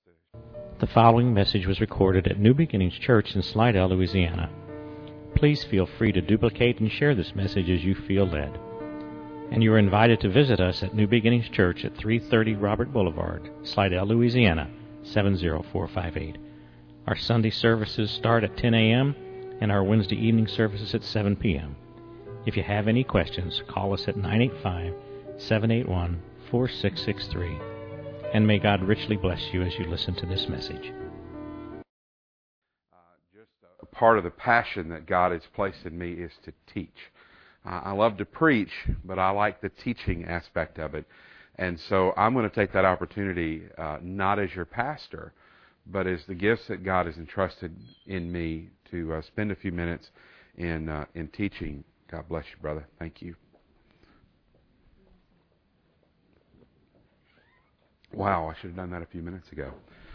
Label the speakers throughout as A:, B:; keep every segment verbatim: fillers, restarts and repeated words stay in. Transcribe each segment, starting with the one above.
A: The following message was recorded at New Beginnings Church in Slidell, Louisiana. Please feel free to duplicate and share this message as you feel led. And you are invited to visit us at New Beginnings Church at three thirty Robert Boulevard, Slidell, Louisiana, seven zero four five eight. Our Sunday services start at ten a.m. and our Wednesday evening services at seven p.m. If you have any questions, call us at nine eight five, seven eight one, four six six three. And may God richly bless you as you listen to this message.
B: Uh, just a part of the passion that God has placed in me is to teach. Uh, I love to preach, but I like the teaching aspect of it. And so I'm going to take that opportunity, uh, not as your pastor, but as the gifts that God has entrusted in me to uh, spend a few minutes in uh, in teaching. God bless you, brother. Thank you. Wow, I should have done that a few minutes ago.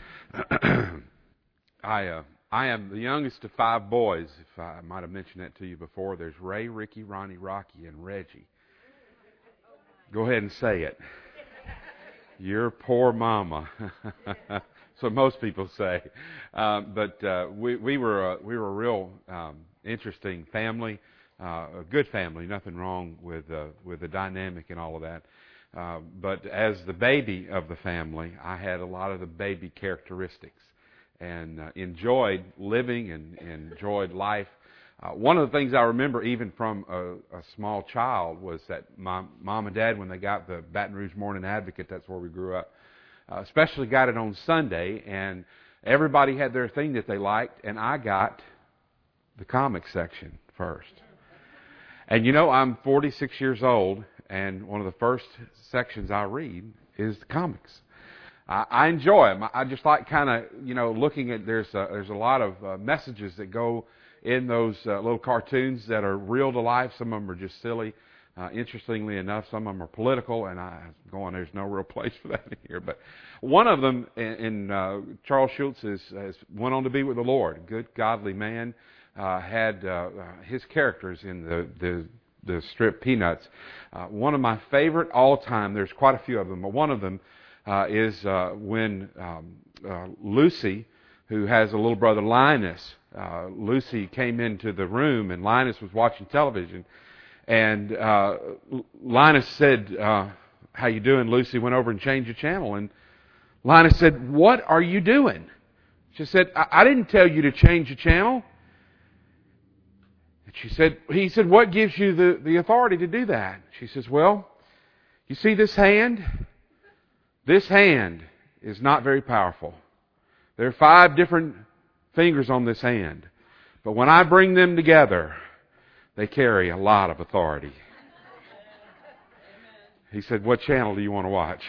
B: I uh, I am the youngest of five boys. If I might have mentioned that to you before, there's Ray, Ricky, Ronnie, Rocky, and Reggie. Go ahead and say it. Your poor mama. That's what most people say. Um, but uh, we we were a, we were a real um, interesting family, uh, a good family. Nothing wrong with uh, with the dynamic and all of that. Uh, but as the baby of the family, I had a lot of the baby characteristics and uh, enjoyed living and, and enjoyed life. Uh, one of the things I remember even from a, a small child was that my mom and dad, when they got the Baton Rouge Morning Advocate, that's where we grew up, uh, especially got it on Sunday, and everybody had their thing that they liked, and I got the comic section first. And you know, I'm forty-six years old, and one of the first sections I read is the comics. I, I enjoy them. I just like kind of, you know, looking at, there's a, there's a lot of uh, messages that go in those uh, little cartoons that are real to life. Some of them are just silly. Uh, interestingly enough, some of them are political, and I'm going, there's no real place for that in here. But one of them, in, in uh, Charles Schulz, is, has went on to be with the Lord. A good, godly man. Uh, had uh, his characters in the, the the strip Peanuts. Uh, one of my favorite all-time, there's quite a few of them, but one of them uh, is uh, when um, uh, Lucy, who has a little brother Linus, uh, Lucy came into the room and Linus was watching television, and uh, Linus said, uh, "How you doing, Lucy?" Went over and changed the channel, and Linus said, "What are you doing?" She said, I, I didn't tell you to change the channel." She said, he said, "What gives you the, the authority to do that?" She says, "Well, you see this hand? This hand is not very powerful. There are five different fingers on this hand. But when I bring them together, they carry a lot of authority." He said, "What channel do you want to watch?"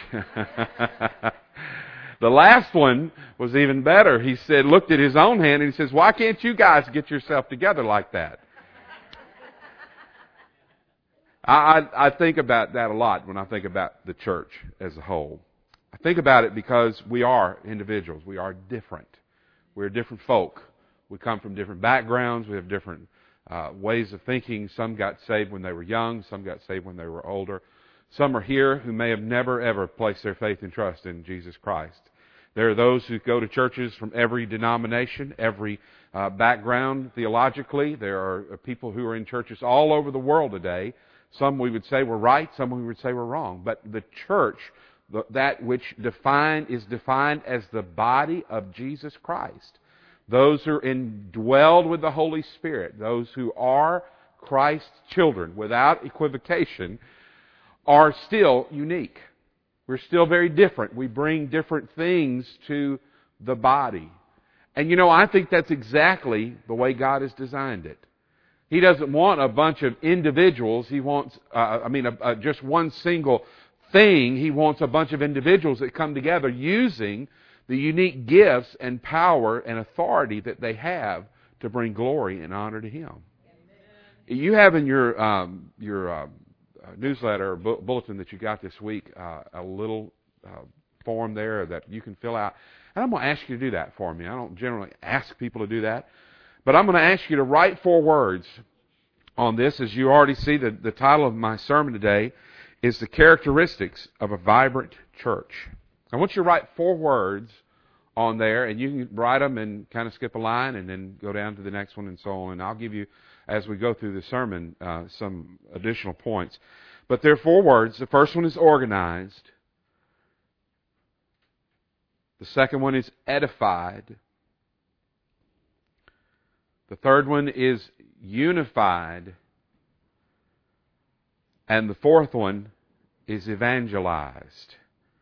B: The last one was even better. He said, looked at his own hand and he says, "Why can't you guys get yourself together like that?" I, I think about that a lot when I think about the church as a whole. I think about it because we are individuals. We are different. We're different folk. We come from different backgrounds. We have different uh, ways of thinking. Some got saved when they were young. Some got saved when they were older. Some are here who may have never, ever placed their faith and trust in Jesus Christ. There are those who go to churches from every denomination, every uh, background theologically. There are people who are in churches all over the world today. Some we would say were right, some we would say were wrong. But the church, the, that which defined is defined as the body of Jesus Christ. Those who are indwelled with the Holy Spirit, those who are Christ's children, without equivocation, are still unique. We're still very different. We bring different things to the body. And you know, I think that's exactly the way God has designed it. He doesn't want a bunch of individuals. He wants, uh, I mean, a, a, just one single thing. He wants a bunch of individuals that come together using the unique gifts and power and authority that they have to bring glory and honor to Him. Amen. You have in your um, your uh, newsletter or bu- bulletin that you got this week uh, a little uh, form there that you can fill out. And I'm going to ask you to do that for me. I don't generally ask people to do that. But I'm going to ask you to write four words on this. As you already see, the, the title of my sermon today is The Characteristics of a Vibrant Church. I want you to write four words on there, and you can write them and kind of skip a line and then go down to the next one and so on. And I'll give you, as we go through the sermon, uh, some additional points. But there are four words. The first one is organized. The second one is edified. The third one is unified. And the fourth one is evangelized.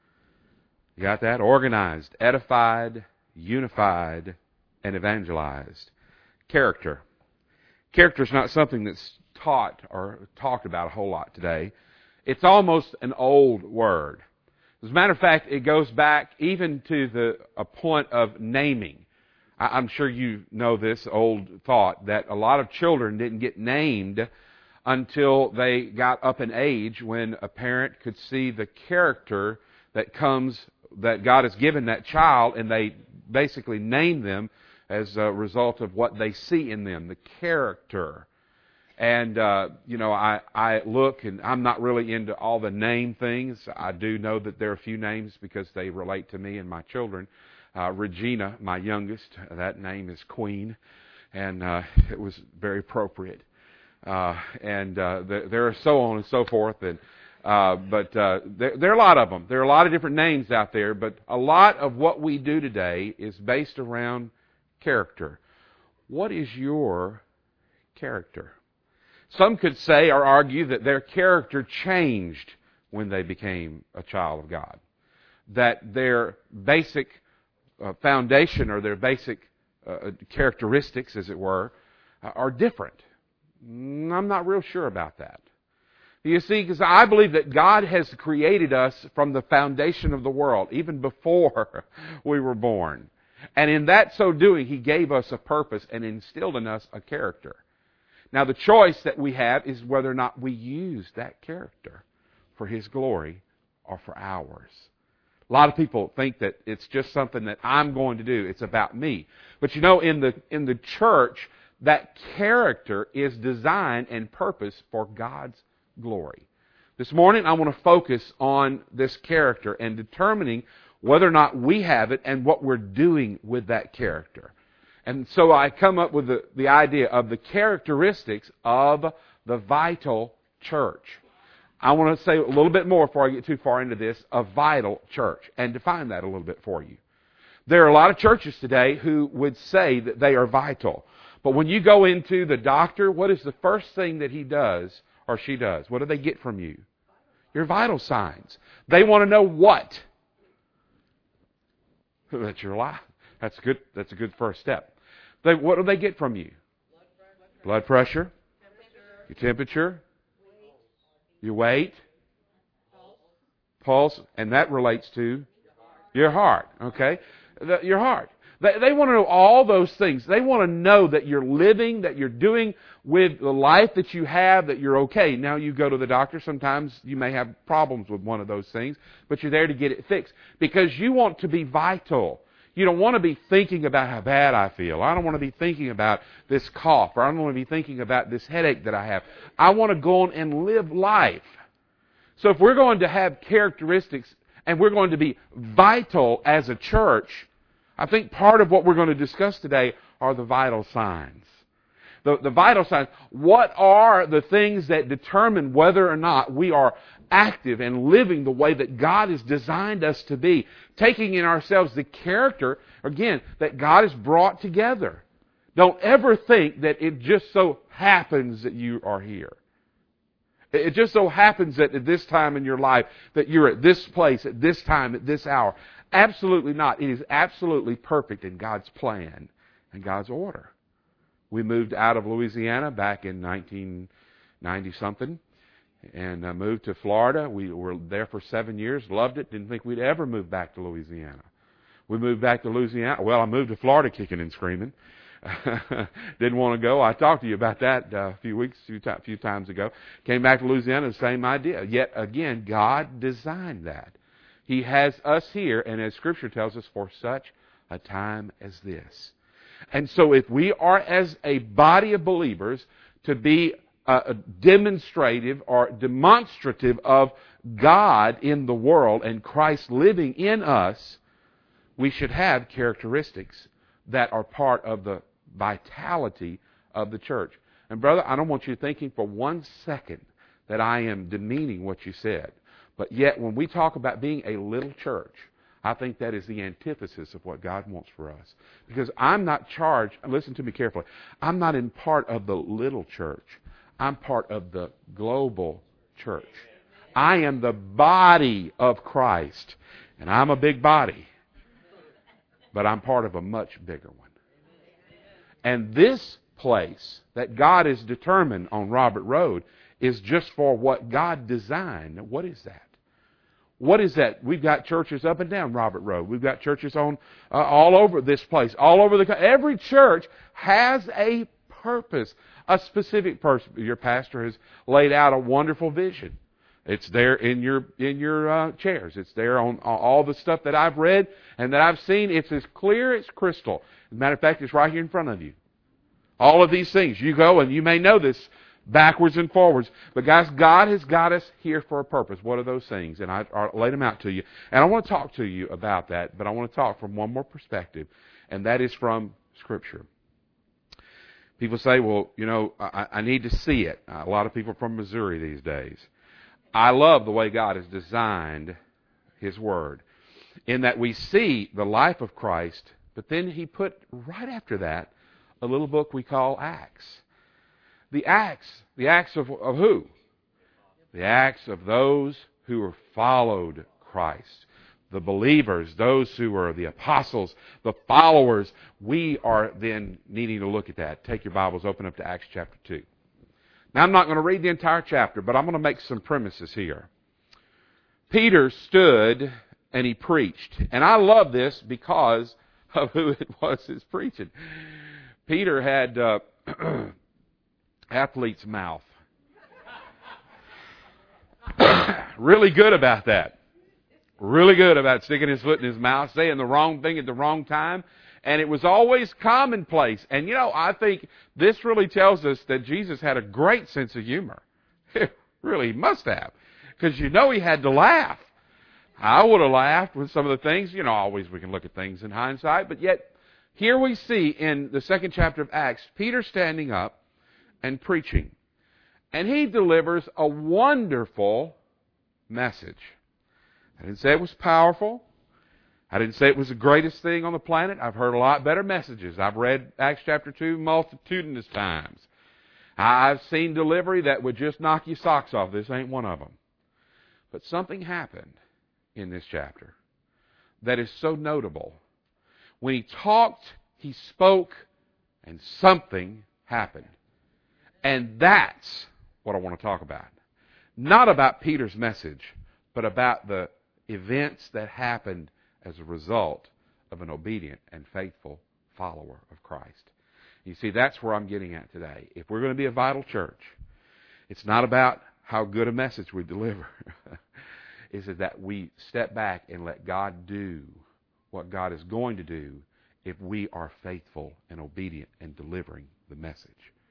B: You got that? Organized, edified, unified, and evangelized. Character. Character is not something that's taught or talked about a whole lot today. It's almost an old word. As a matter of fact, it goes back even to the a point of naming. I'm sure you know this old thought that a lot of children didn't get named until they got up in age, when a parent could see the character that comes, that God has given that child, and they basically name them as a result of what they see in them, the character. And, uh, you know, I, I look, and I'm not really into all the name things. I do know that there are a few names because they relate to me and my children. Uh, Regina, my youngest, that name is Queen, and uh, it was very appropriate. Uh, and uh, there, there are so on and so forth. And uh, but uh, there, there are a lot of them. There are a lot of different names out there. But a lot of what we do today is based around character. What is your character? Some could say or argue that their character changed when they became a child of God. That their basic uh, foundation or their basic uh, characteristics, as it were, uh, are different. I'm not real sure about that. You see, because I believe that God has created us from the foundation of the world, even before we were born. And in that so doing, He gave us a purpose and instilled in us a character. Now, the choice that we have is whether or not we use that character for His glory or for ours. A lot of people think that it's just something that I'm going to do. It's about me. But you know, in the in the church, that character is designed and purposed for God's glory. This morning, I want to focus on this character and determining whether or not we have it and what we're doing with that character. And so I come up with the, the idea of the characteristics of the vital church. I want to say a little bit more before I get too far into this, a vital church, and define that a little bit for you. There are a lot of churches today who would say that they are vital. But when you go into the doctor, what is the first thing that he does or she does? What do they get from you? Your vital signs. They want to know what? That's your life. That's good. That's a good first step. They, what do they get from you? Blood pressure, your temperature, your weight, pulse, and that relates to your heart. Okay, the, your heart. They, they want to know all those things. They want to know that you're living, that you're doing with the life that you have, that you're okay. Now you go to the doctor. Sometimes you may have problems with one of those things, but you're there to get it fixed because you want to be vital. You don't want to be thinking about how bad I feel. I don't want to be thinking about this cough, or I don't want to be thinking about this headache that I have. I want to go on and live life. So if we're going to have characteristics and we're going to be vital as a church, I think part of what we're going to discuss today are the vital signs. The, the vital signs. What are the things that determine whether or not we are active and living the way that God has designed us to be? Taking in ourselves the character, again, that God has brought together. Don't ever think that it just so happens that you are here. It just so happens that at this time in your life that you're at this place, at this time, at this hour. Absolutely not. It is absolutely perfect in God's plan and God's order. We moved out of Louisiana back in nineteen ninety-something and uh, moved to Florida. We were there for seven years, loved it, didn't think we'd ever move back to Louisiana. We moved back to Louisiana. Well, I moved to Florida kicking and screaming. Didn't want to go. I talked to you about that uh, a few weeks, a few, t- few times ago. Came back to Louisiana, the same idea. Yet again, God designed that. He has us here, and as Scripture tells us, for such a time as this. And so if we are, as a body of believers, to be uh, demonstrative or demonstrative of God in the world and Christ living in us, we should have characteristics that are part of the vitality of the church. And brother, I don't want you thinking for one second that I am demeaning what you said. But yet, when we talk about being a little church, I think that is the antithesis of what God wants for us. Because I'm not charged, listen to me carefully, I'm not in part of the little church. I'm part of the global church. I am the body of Christ. And I'm a big body. But I'm part of a much bigger one. And this place that God has determined on Robert Road is just for what God designed. Now, what is that? What is that? We've got churches up and down Robert Road. We've got churches on uh, all over this place, all over the country. Every church has a purpose, a specific purpose. Your pastor has laid out a wonderful vision. It's there in your in your uh, chairs. It's there on all the stuff that I've read and that I've seen. It's as clear as crystal. As a matter of fact, it's right here in front of you. All of these things. You go and you may know this backwards and forwards. But guys, God has got us here for a purpose. What are those things? And I, I laid them out to you. And I want to talk to you about that, but I want to talk from one more perspective, and that is from Scripture. People say, well, you know, I, I need to see it. A lot of people from Missouri these days. I love the way God has designed His Word, in that we see the life of Christ, but then He put right after that a little book we call Acts. The Acts, the Acts of, of who? The Acts of those who have followed Christ. The believers, those who are the apostles, the followers. We are then needing to look at that. Take your Bibles, open up to Acts chapter two. Now, I'm not going to read the entire chapter, but I'm going to make some premises here. Peter stood and he preached. And I love this because of who it was that's preaching. Peter had uh, athlete's mouth. Really good about that. Really good about sticking his foot in his mouth, saying the wrong thing at the wrong time. And it was always commonplace. And, you know, I think this really tells us that Jesus had a great sense of humor. Really, he must have. Because you know he had to laugh. I would have laughed with some of the things. You know, always we can look at things in hindsight. But yet, here we see in the second chapter of Acts, Peter standing up and preaching. And he delivers a wonderful message. I didn't say it was powerful. I didn't say it was the greatest thing on the planet. I've heard a lot better messages. I've read Acts chapter two multitudinous times. I've seen delivery that would just knock your socks off. This ain't one of them. But something happened in this chapter that is so notable. When he talked, he spoke, and something happened. And that's what I want to talk about. Not about Peter's message, but about the events that happened as a result of an obedient and faithful follower of Christ. You see, that's where I'm getting at today. If we're going to be a vital church, it's not about how good a message we deliver. It's that we step back and let God do what God is going to do if we are faithful and obedient in delivering the message.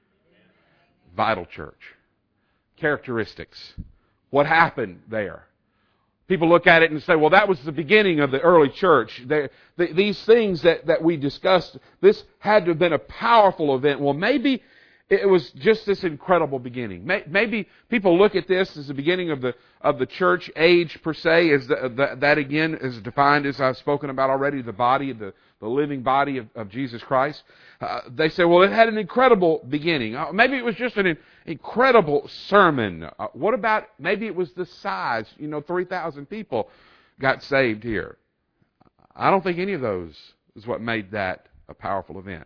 B: Vital church. Characteristics. What happened there? People look at it and say, well, that was the beginning of the early church. They, the, these things that, that we discussed, this had to have been a powerful event. Well, maybe it was just this incredible beginning. Maybe people look at this as the beginning of the of the church age per se. As the, the, that again is defined, as I've spoken about already, the body, the, the living body of, of Jesus Christ. Uh, they say, well, it had an incredible beginning. Uh, maybe it was just an incredible sermon. Uh, what about, maybe it was the size, you know, three thousand people got saved here. I don't think any of those is what made that a powerful event.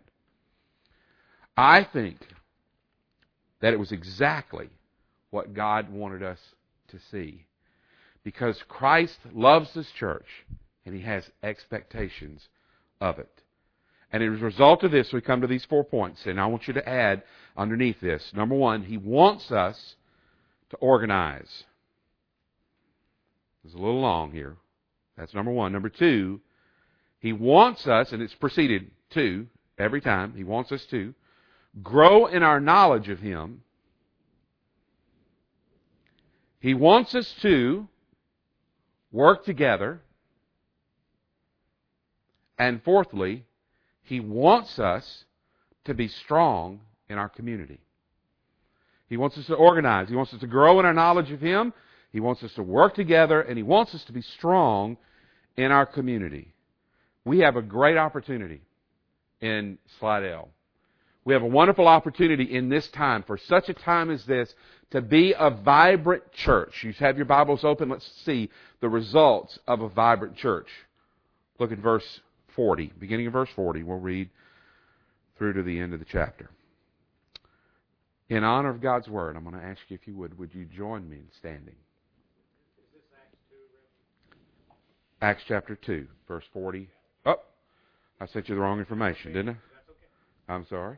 B: I think that it was exactly what God wanted us to see. Because Christ loves His church, and He has expectations of it. And as a result of this, we come to these four points, and I want you to add underneath this. Number one, He wants us to organize. It's a little long here. That's number one. Number two, He wants us, and it's preceded to every time, He wants us to grow in our knowledge of Him. He wants us to work together. And fourthly, He wants us to be strong in our community. He wants us to organize. He wants us to grow in our knowledge of Him. He wants us to work together, and He wants us to be strong in our community. We have a great opportunity in Slidell. We have a wonderful opportunity in this time, for such a time as this, to be a vibrant church. You have your Bibles open. Let's see the results of a vibrant church. Look at verse forty. Beginning of verse forty. We'll read through to the end of the chapter. In honor of God's Word, I'm going to ask you, if you would, would you join me in standing?
A: Is this Acts two?
B: Acts chapter two, verse forty. Oh, I sent you the wrong information, didn't I?
A: That's okay.
B: I'm sorry.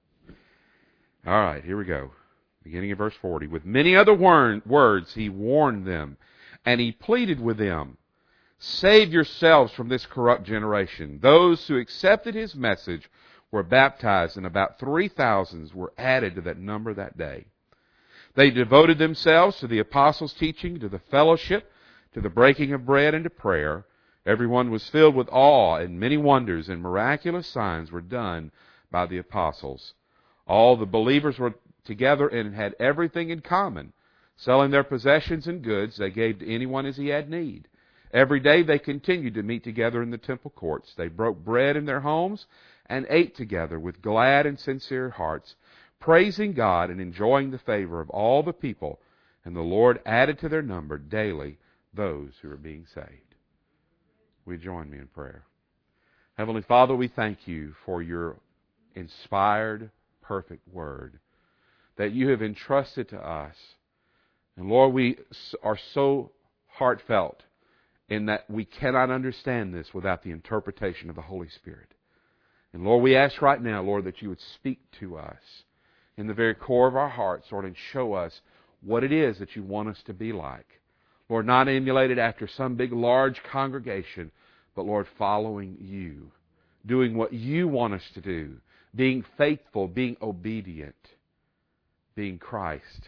B: All right, here we go. Beginning of verse forty. With many other words he warned them, and he pleaded with them, "Save yourselves from this corrupt generation." Those who accepted his message were baptized, and about three thousand were added to that number that day. They devoted themselves to the apostles' teaching, to the fellowship, to the breaking of bread, and to prayer. Everyone was filled with awe, and many wonders and miraculous signs were done by the apostles. All the believers were together and had everything in common. Selling their possessions and goods, they gave to anyone as he had need. Every day they continued to meet together in the temple courts. They broke bread in their homes and ate together with glad and sincere hearts, praising God and enjoying the favor of all the people. And the Lord added to their number daily those who were being saved. Will you join me in prayer? Heavenly Father, we thank you for your inspired, perfect Word that you have entrusted to us. And Lord, we are so heartfelt in that we cannot understand this without the interpretation of the Holy Spirit. And Lord, we ask right now, Lord, that you would speak to us in the very core of our hearts, Lord, and show us what it is that you want us to be like. Lord, not emulated after some big, large congregation, but Lord, following you, doing what you want us to do, being faithful, being obedient, being Christ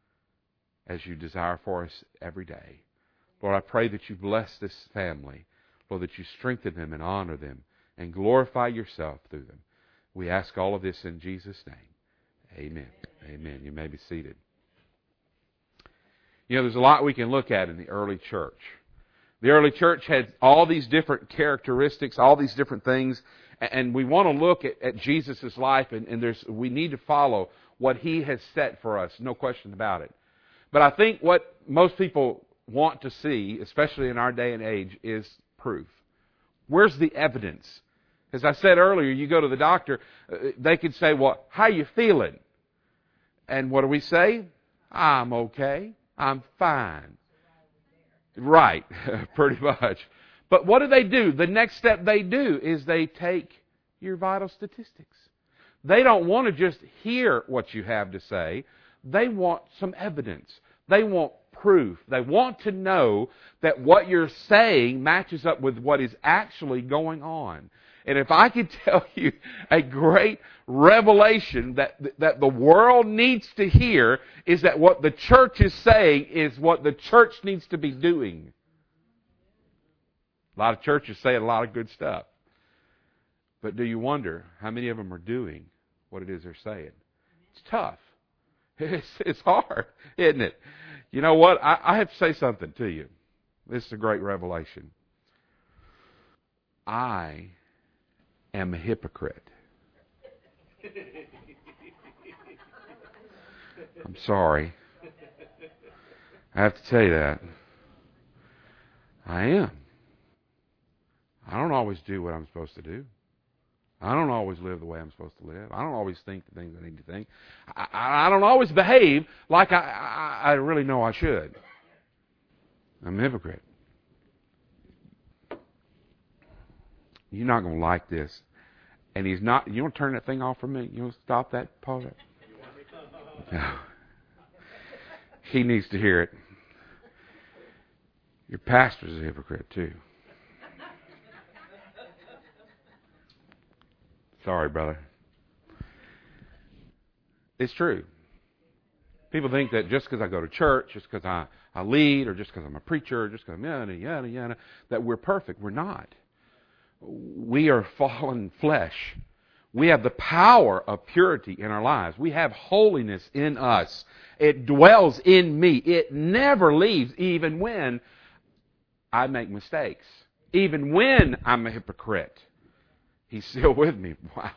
B: as you desire for us every day. Lord, I pray that you bless this family. Lord, that you strengthen them and honor them and glorify yourself through them. We ask all of this in Jesus' name. Amen. Amen. You may be seated. You know, there's a lot we can look at in the early church. The early church had all these different characteristics, all these different things, and we want to look at, at Jesus' life, and, and there's we need to follow what He has set for us, no question about it. But I think what most people want to see, especially in our day and age, is proof. Where's the evidence? As I said earlier, you go to the doctor, they could say, well, how you feeling? And what do we say? I'm okay. I'm fine. Right, pretty much. But what do they do? The next step they do is they take your vital statistics. They don't want to just hear what you have to say. They want some evidence. They want proof. They want to know that what you're saying matches up with what is actually going on. And if I could tell you a great revelation that, that the world needs to hear, is that what the church is saying is what the church needs to be doing. A lot of churches say a lot of good stuff. But do you wonder how many of them are doing what it is they're saying? It's tough. It's, it's hard, isn't it? You know what? I, I have to say something to you. This is a great revelation. I am a hypocrite. I'm sorry. I have to tell you that. I am. I don't always do what I'm supposed to do. I don't always live the way I'm supposed to live. I don't always think the things I need to think. I, I, I don't always behave like I, I, I really know I should. I'm a hypocrite. You're not going to like this. And he's not, you want to turn that thing off for me? You want to stop that? Pause it? No. He needs to hear it. Your pastor's a hypocrite too. Sorry, brother. It's true. People think that just because I go to church, just because I, I lead, or just because I'm a preacher, or just because I'm yada, yada, yada, that we're perfect. We're not. We are fallen flesh. We have the power of purity in our lives. We have holiness in us. It dwells in me. It never leaves, even when I make mistakes. Even when I'm a hypocrite. He's still with me. Wow.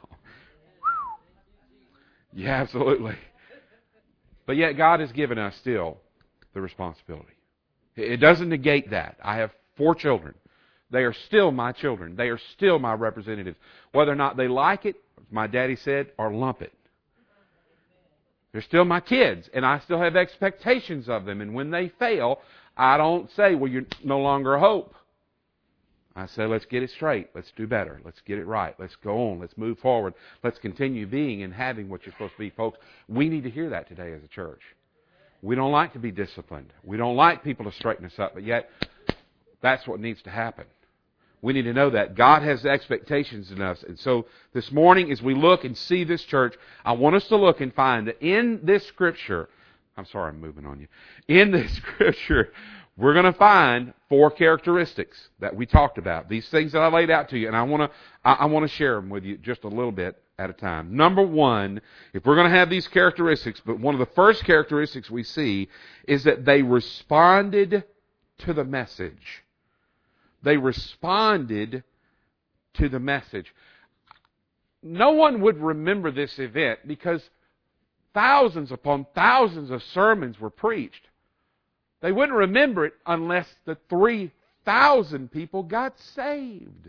B: Yeah, absolutely. But yet God has given us still the responsibility. It doesn't negate that. I have four children. They are still my children. They are still my representatives. Whether or not they like it, as my daddy said, or lump it. They're still my kids, and I still have expectations of them. And when they fail, I don't say, well, you're no longer a hope. I say, let's get it straight. Let's do better. Let's get it right. Let's go on. Let's move forward. Let's continue being and having what you're supposed to be. Folks, we need to hear that today as a church. We don't like to be disciplined. We don't like people to straighten us up, but yet that's what needs to happen. We need to know that God has expectations in us. And so this morning, as we look and see this church, I want us to look and find that in this Scripture, I'm sorry I'm moving on you. In this Scripture, we're going to find four characteristics that we talked about. These things that I laid out to you, and I want to I, I want to share them with you just a little bit at a time. Number one, if we're going to have these characteristics, but one of the first characteristics we see is that they responded to the message. They responded to the message. No one would remember this event because thousands upon thousands of sermons were preached. They wouldn't remember it unless the three thousand people got saved.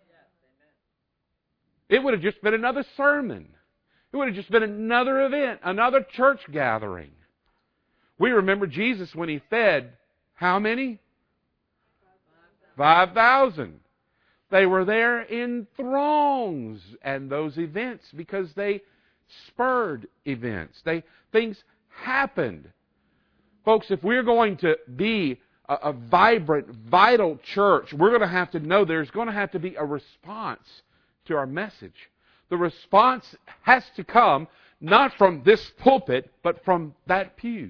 B: It would have just been another sermon. It would have just been another event, another church gathering. We remember Jesus when He fed how many? five thousand. They were there in throngs and those events because they spurred events. They things happened. Folks, if we're going to be a, a vibrant, vital church, we're going to have to know there's going to have to be a response to our message. The response has to come not from this pulpit, but from that pew.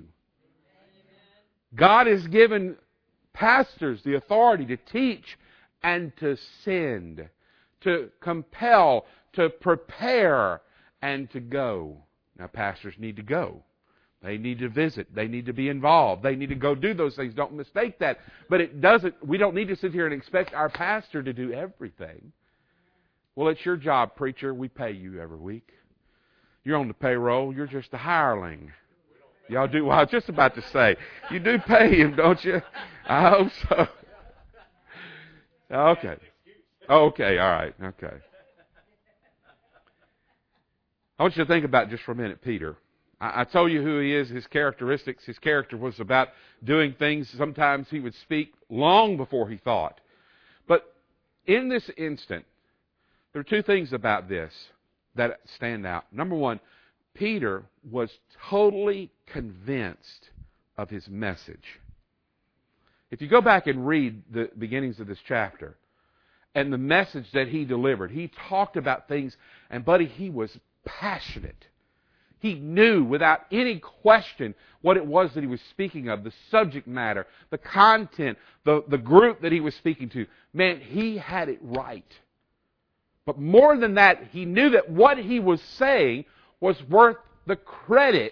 B: God has given pastors the authority to teach and to send, to compel, to prepare, and to go. Now, pastors need to go. They need to visit. They need to be involved. They need to go do those things. Don't mistake that. But it doesn't. We don't need to sit here and expect our pastor to do everything. Well, it's your job, preacher. We pay you every week. You're on the payroll. You're just a hireling. Y'all do, well, I was just about to say, you do pay him, don't you? I hope so. Okay. Okay, all right, okay. I want you to think about just for a minute Peter. I, I told you who he is, his characteristics. His character was about doing things. Sometimes he would speak long before he thought. But in this instant, there are two things about this that stand out. Number one, Peter was totally convinced of his message. If you go back and read the beginnings of this chapter and the message that he delivered, he talked about things, and buddy, he was passionate. He knew without any question what it was that he was speaking of, the subject matter, the content, the, the group that he was speaking to. Man, he had it right. But more than that, he knew that what he was saying was worth the credit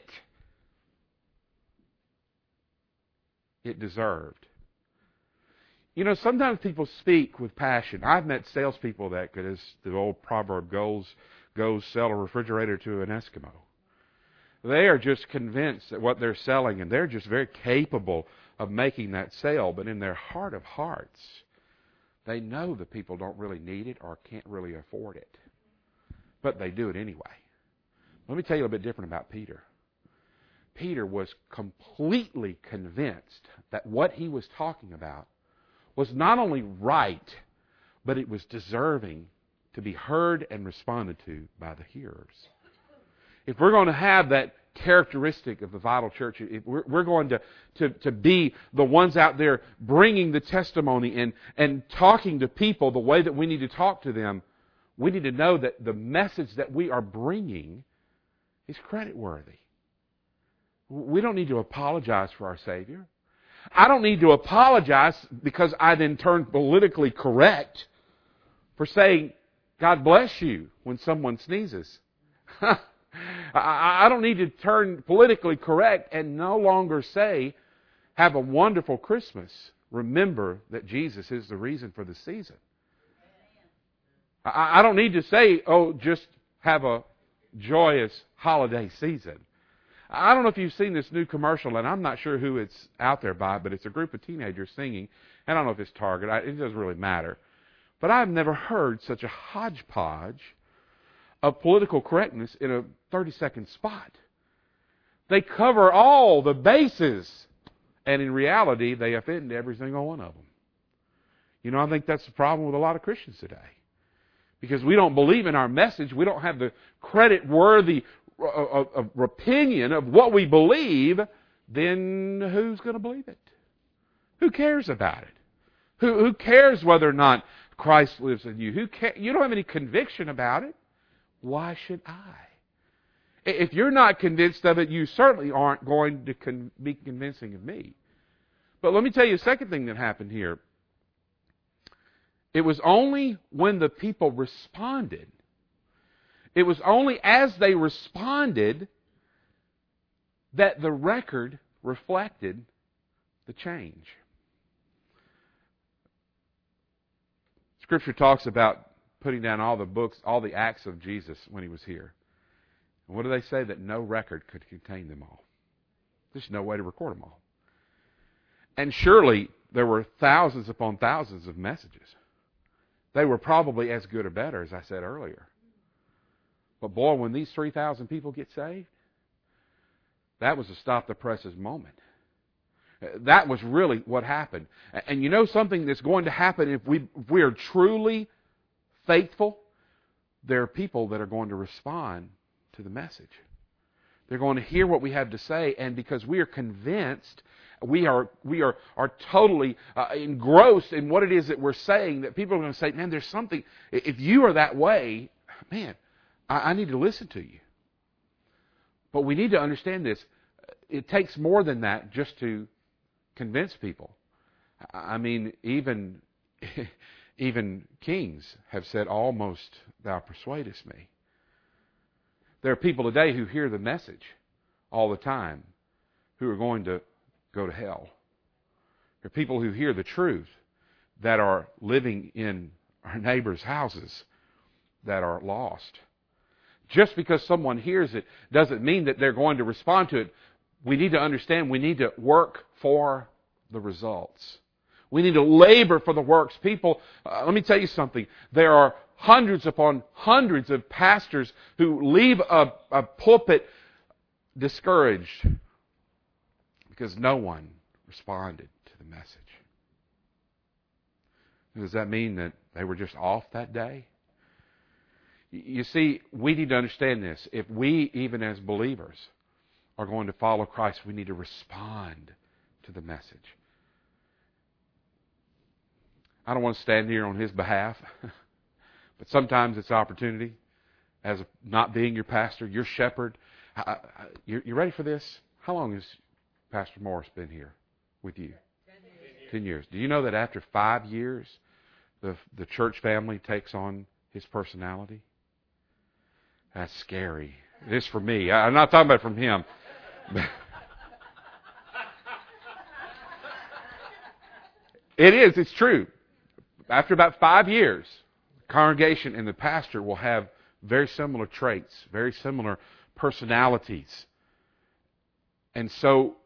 B: it deserved. You know, sometimes people speak with passion. I've met salespeople that could, as the old proverb goes, goes sell a refrigerator to an Eskimo. They are just convinced that what they're selling, and they're just very capable of making that sale. But in their heart of hearts, they know the people don't really need it or can't really afford it. But they do it anyway. Let me tell you a little bit different about Peter. Peter was completely convinced that what he was talking about was not only right, but it was deserving to be heard and responded to by the hearers. If we're going to have that characteristic of the vital church, if we're, we're going to, to, to be the ones out there bringing the testimony and, and talking to people the way that we need to talk to them, we need to know that the message that we are bringing is creditworthy. We don't need to apologize for our Savior. I don't need to apologize because I then turned politically correct for saying, God bless you, when someone sneezes. I, I don't need to turn politically correct and no longer say, have a wonderful Christmas. Remember that Jesus is the reason for the season. I, I don't need to say, oh, just have a joyous holiday season. I don't know if you've seen this new commercial, and I'm not sure who it's out there by, but it's a group of teenagers singing. I don't know if it's Target. I, it doesn't really matter. But I've never heard such a hodgepodge of political correctness in a thirty-second spot. They cover all the bases, and in reality, they offend every single one of them. You know, I think that's the problem with a lot of Christians today. Because we don't believe in our message. We don't have the credit-worthy uh, uh, opinion of what we believe. Then who's going to believe it? Who cares about it? Who, who cares whether or not Christ lives in you? Who care? You don't have any conviction about it. Why should I? If you're not convinced of it, you certainly aren't going to con- be convincing of me. But let me tell you a second thing that happened here. It was only when the people responded, it was only as they responded that the record reflected the change. Scripture talks about putting down all the books, all the acts of Jesus when he was here. And what do they say? That no record could contain them all. There's no way to record them all. And surely there were thousands upon thousands of messages. They were probably as good or better, as I said earlier. But boy, when these three thousand people get saved, that was a stop the presses moment. That was really what happened. And you know something that's going to happen if we, if we are truly faithful? There are people that are going to respond to the message. They're going to hear what we have to say, and because we are convinced, we are we are are totally uh, engrossed in what it is that we're saying, that people are going to say, man, there's something, if you are that way, man, I, I need to listen to you. But we need to understand this. It takes more than that just to convince people. I mean, even even kings have said, almost thou persuadest me. There are people today who hear the message all the time who are going to go to hell. There are people who hear the truth that are living in our neighbors' houses that are lost. Just because someone hears it doesn't mean that they're going to respond to it. We need to understand we need to work for the results. We need to labor for the works. People, uh, let me tell you something. There are hundreds upon hundreds of pastors who leave a, a pulpit discouraged because no one responded to the message. Does that mean that they were just off that day? You see, we need to understand this. If we, even as believers, are going to follow Christ, we need to respond to the message. I don't want to stand here on his behalf, but sometimes it's opportunity. As not being your pastor, your shepherd. I, I, you, you ready for this? How long has Pastor Morris been here with you? Ten years. Ten years. Do you know that after five years, the the church family takes on his personality? That's scary. It is for me. I, I'm not talking about from him. It is. It's true. After about five years, the congregation and the pastor will have very similar traits, very similar personalities. And so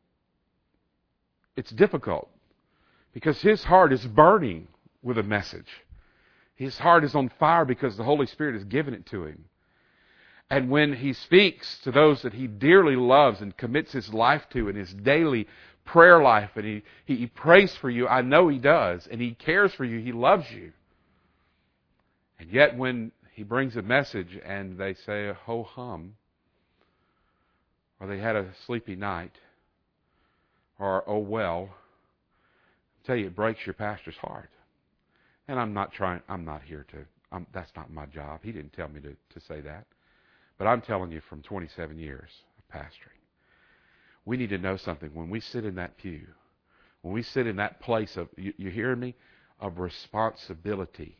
B: it's difficult because his heart is burning with a message. His heart is on fire because the Holy Spirit has given it to him. And when he speaks to those that he dearly loves and commits his life to in his daily prayer life, and he, he, he prays for you, I know he does, and he cares for you, he loves you. And yet when he brings a message and they say, ho hum, or they had a sleepy night, or oh well, I tell you, it breaks your pastor's heart. And I'm not trying, I'm not here to, I'm, that's not my job. He didn't tell me to, to say that. But I'm telling you from twenty-seven years of pastoring, we need to know something. When we sit in that pew, when we sit in that place of, you, you hear me, of responsibility,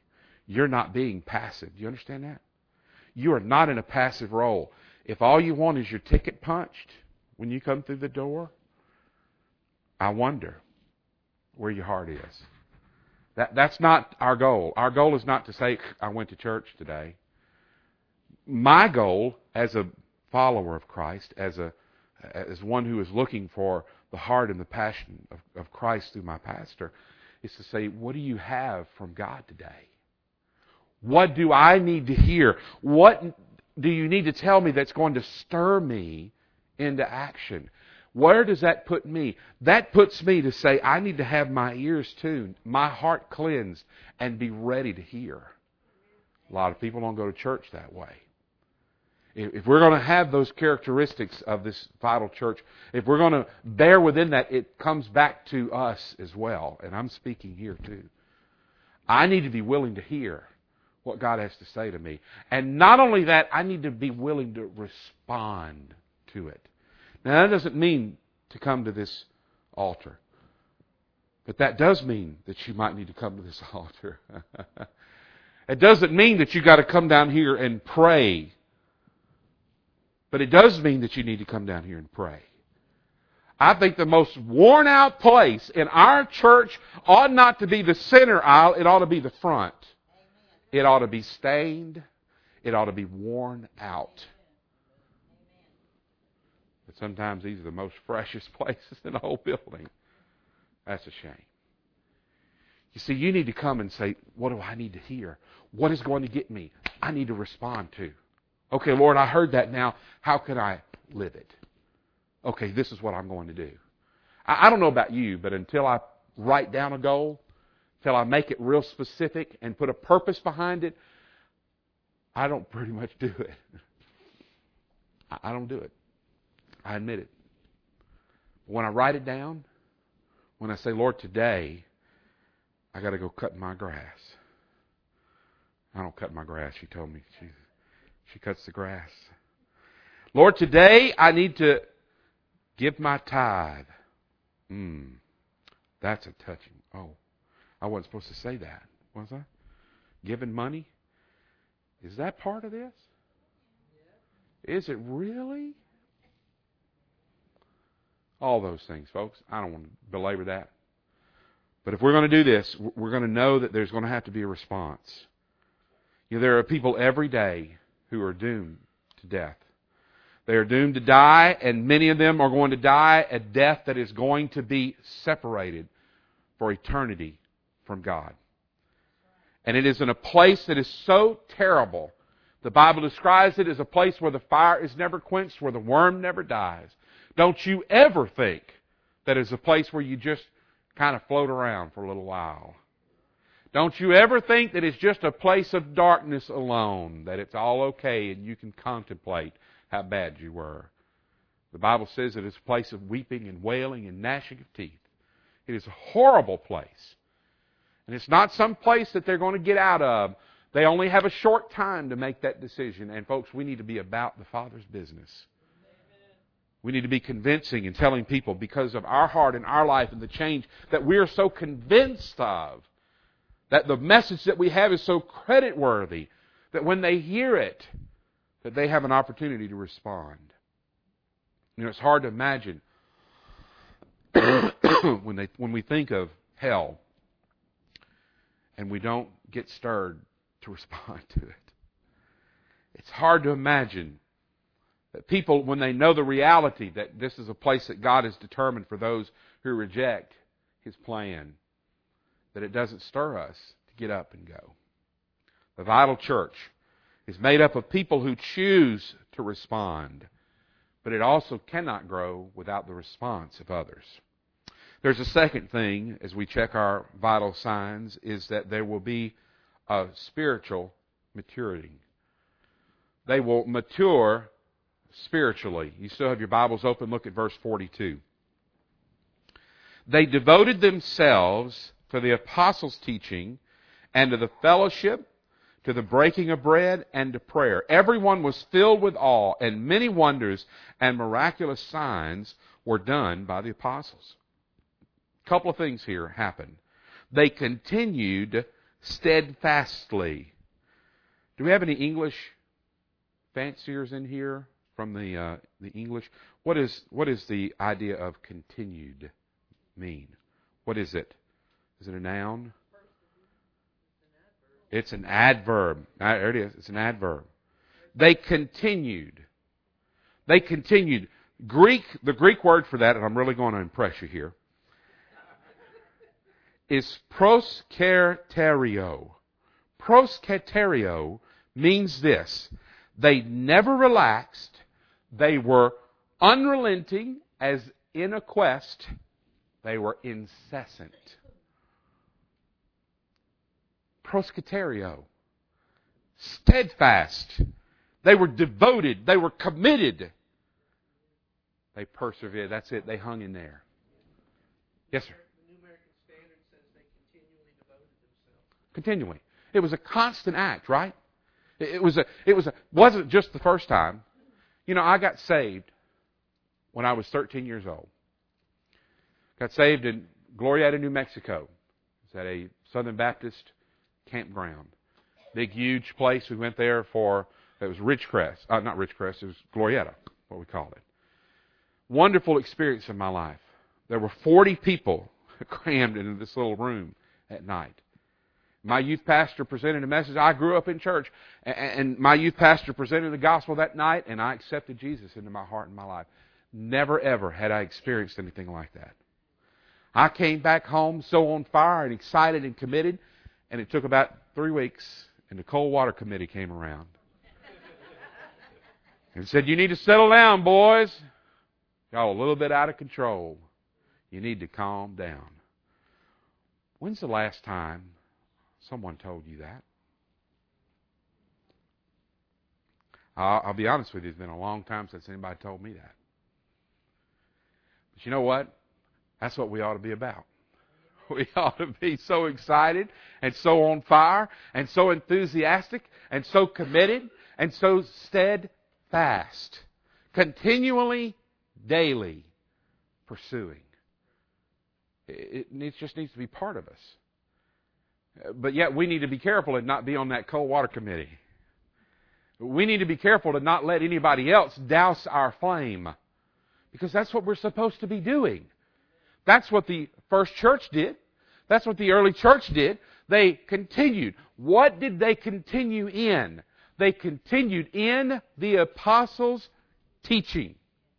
B: you're not being passive. Do you understand that? You are not in a passive role. If all you want is your ticket punched when you come through the door, I wonder where your heart is. That, that's not our goal. Our goal is not to say, I went to church today. My goal as a follower of Christ, as a as one who is looking for the heart and the passion of, of Christ through my pastor, is to say, what do you have from God today? What do I need to hear? What do you need to tell me that's going to stir me into action? Where does that put me? That puts me to say, I need to have my ears tuned, my heart cleansed, and be ready to hear. A lot of people don't go to church that way. If we're going to have those characteristics of this vital church, if we're going to bear within that, it comes back to us as well. And I'm speaking here too. I need to be willing to hear what God has to say to me. And not only that, I need to be willing to respond to it. Now, that doesn't mean to come to this altar. But that does mean that you might need to come to this altar. It doesn't mean that you've got to come down here and pray. But it does mean that you need to come down here and pray. I think the most worn out place in our church ought not to be the center aisle. It ought to be the front. It ought to be stained. It ought to be worn out. But sometimes these are the most freshest places in the whole building. That's a shame. You see, you need to come and say, what do I need to hear? What is going to get me? I need to respond to. Okay, Lord, I heard that now. How can I live it? Okay, this is what I'm going to do. I, I don't know about you, but until I write down a goal, until I make it real specific and put a purpose behind it, I don't pretty much do it. I, I don't do it. I admit it. When I write it down, when I say, Lord, today, I got to go cut my grass. I don't cut my grass, she told me. She, she cuts the grass. Lord, today I need to give my tithe. Hmm, that's a touching. Oh, I wasn't supposed to say that, was I? Giving money? Is that part of this? Is it really? All those things, folks. I don't want to belabor that. But if we're going to do this, we're going to know that there's going to have to be a response. You know, there are people every day who are doomed to death. They are doomed to die, and many of them are going to die a death that is going to be separated for eternity from God. And it is in a place that is so terrible. The Bible describes it as a place where the fire is never quenched, where the worm never dies. Don't you ever think that it's a place where you just kind of float around for a little while. Don't you ever think that it's just a place of darkness alone, that it's all okay and you can contemplate how bad you were. The Bible says it is a place of weeping and wailing and gnashing of teeth. It is a horrible place. And it's not some place that they're going to get out of. They only have a short time to make that decision. And folks, we need to be about the Father's business. We need to be convincing and telling people, because of our heart and our life and the change that we are so convinced of, that the message that we have is so creditworthy, that when they hear it, that they have an opportunity to respond. You know, it's hard to imagine when they when we think of hell and we don't get stirred to respond to it. It's hard to imagine that people, when they know the reality that this is a place that God has determined for those who reject His plan, that it doesn't stir us to get up and go. The vital church is made up of people who choose to respond, but it also cannot grow without the response of others. There's a second thing as we check our vital signs, is that there will be a spiritual maturity. They will mature spiritually. You still have your Bibles open. Look at verse forty-two. They devoted themselves to the apostles' teaching and to the fellowship, to the breaking of bread, and to prayer. Everyone was filled with awe, and many wonders and miraculous signs were done by the apostles. A couple of things here happened. They continued steadfastly. Do we have any English fanciers in here from the uh, the English? What is what is the idea of continued mean? What is it? Is it a noun? It's an adverb. Ah, there it is. It's an adverb. They continued. They continued. Greek, the Greek word for that, and I'm really going to impress you here, is proskarterio. Proskarterio means this. They never relaxed. They were unrelenting as in a quest. They were incessant. Proskarterio. Steadfast. They were devoted. They were committed. They persevered. That's it. They hung in there. Yes, sir.
C: The New American Standard says they continually devoted themselves.
B: Continually. It was a constant act, right? It was a. It was a. Wasn't just the first time. You know, I got saved when I was thirteen years old. Got saved in Glorieta, New Mexico. It's at a Southern Baptist campground. Big, huge place. We went there for, it was Ridgecrest. Uh, not Ridgecrest, it was Glorieta, what we called it. Wonderful experience in my life. There were forty people crammed into this little room at night. My youth pastor presented a message. I grew up in church, and my youth pastor presented the gospel that night, and I accepted Jesus into my heart and my life. Never, ever had I experienced anything like that. I came back home so on fire and excited and committed, and it took about three weeks, and the cold water committee came around and said, "You need to settle down, boys. Y'all a little bit out of control. You need to calm down." When's the last time someone told you that? I'll, I'll be honest with you, it's been a long time since anybody told me that. But you know what? That's what we ought to be about. We ought to be so excited and so on fire and so enthusiastic and so committed and so steadfast. Continually, daily pursuing. It, it just needs to be part of us. But yet we need to be careful and not be on that cold water committee. We need to be careful to not let anybody else douse our flame. Because that's what we're supposed to be doing. That's what the first church did. That's what the early church did. They continued. What did they continue in? They continued in the apostles' teaching.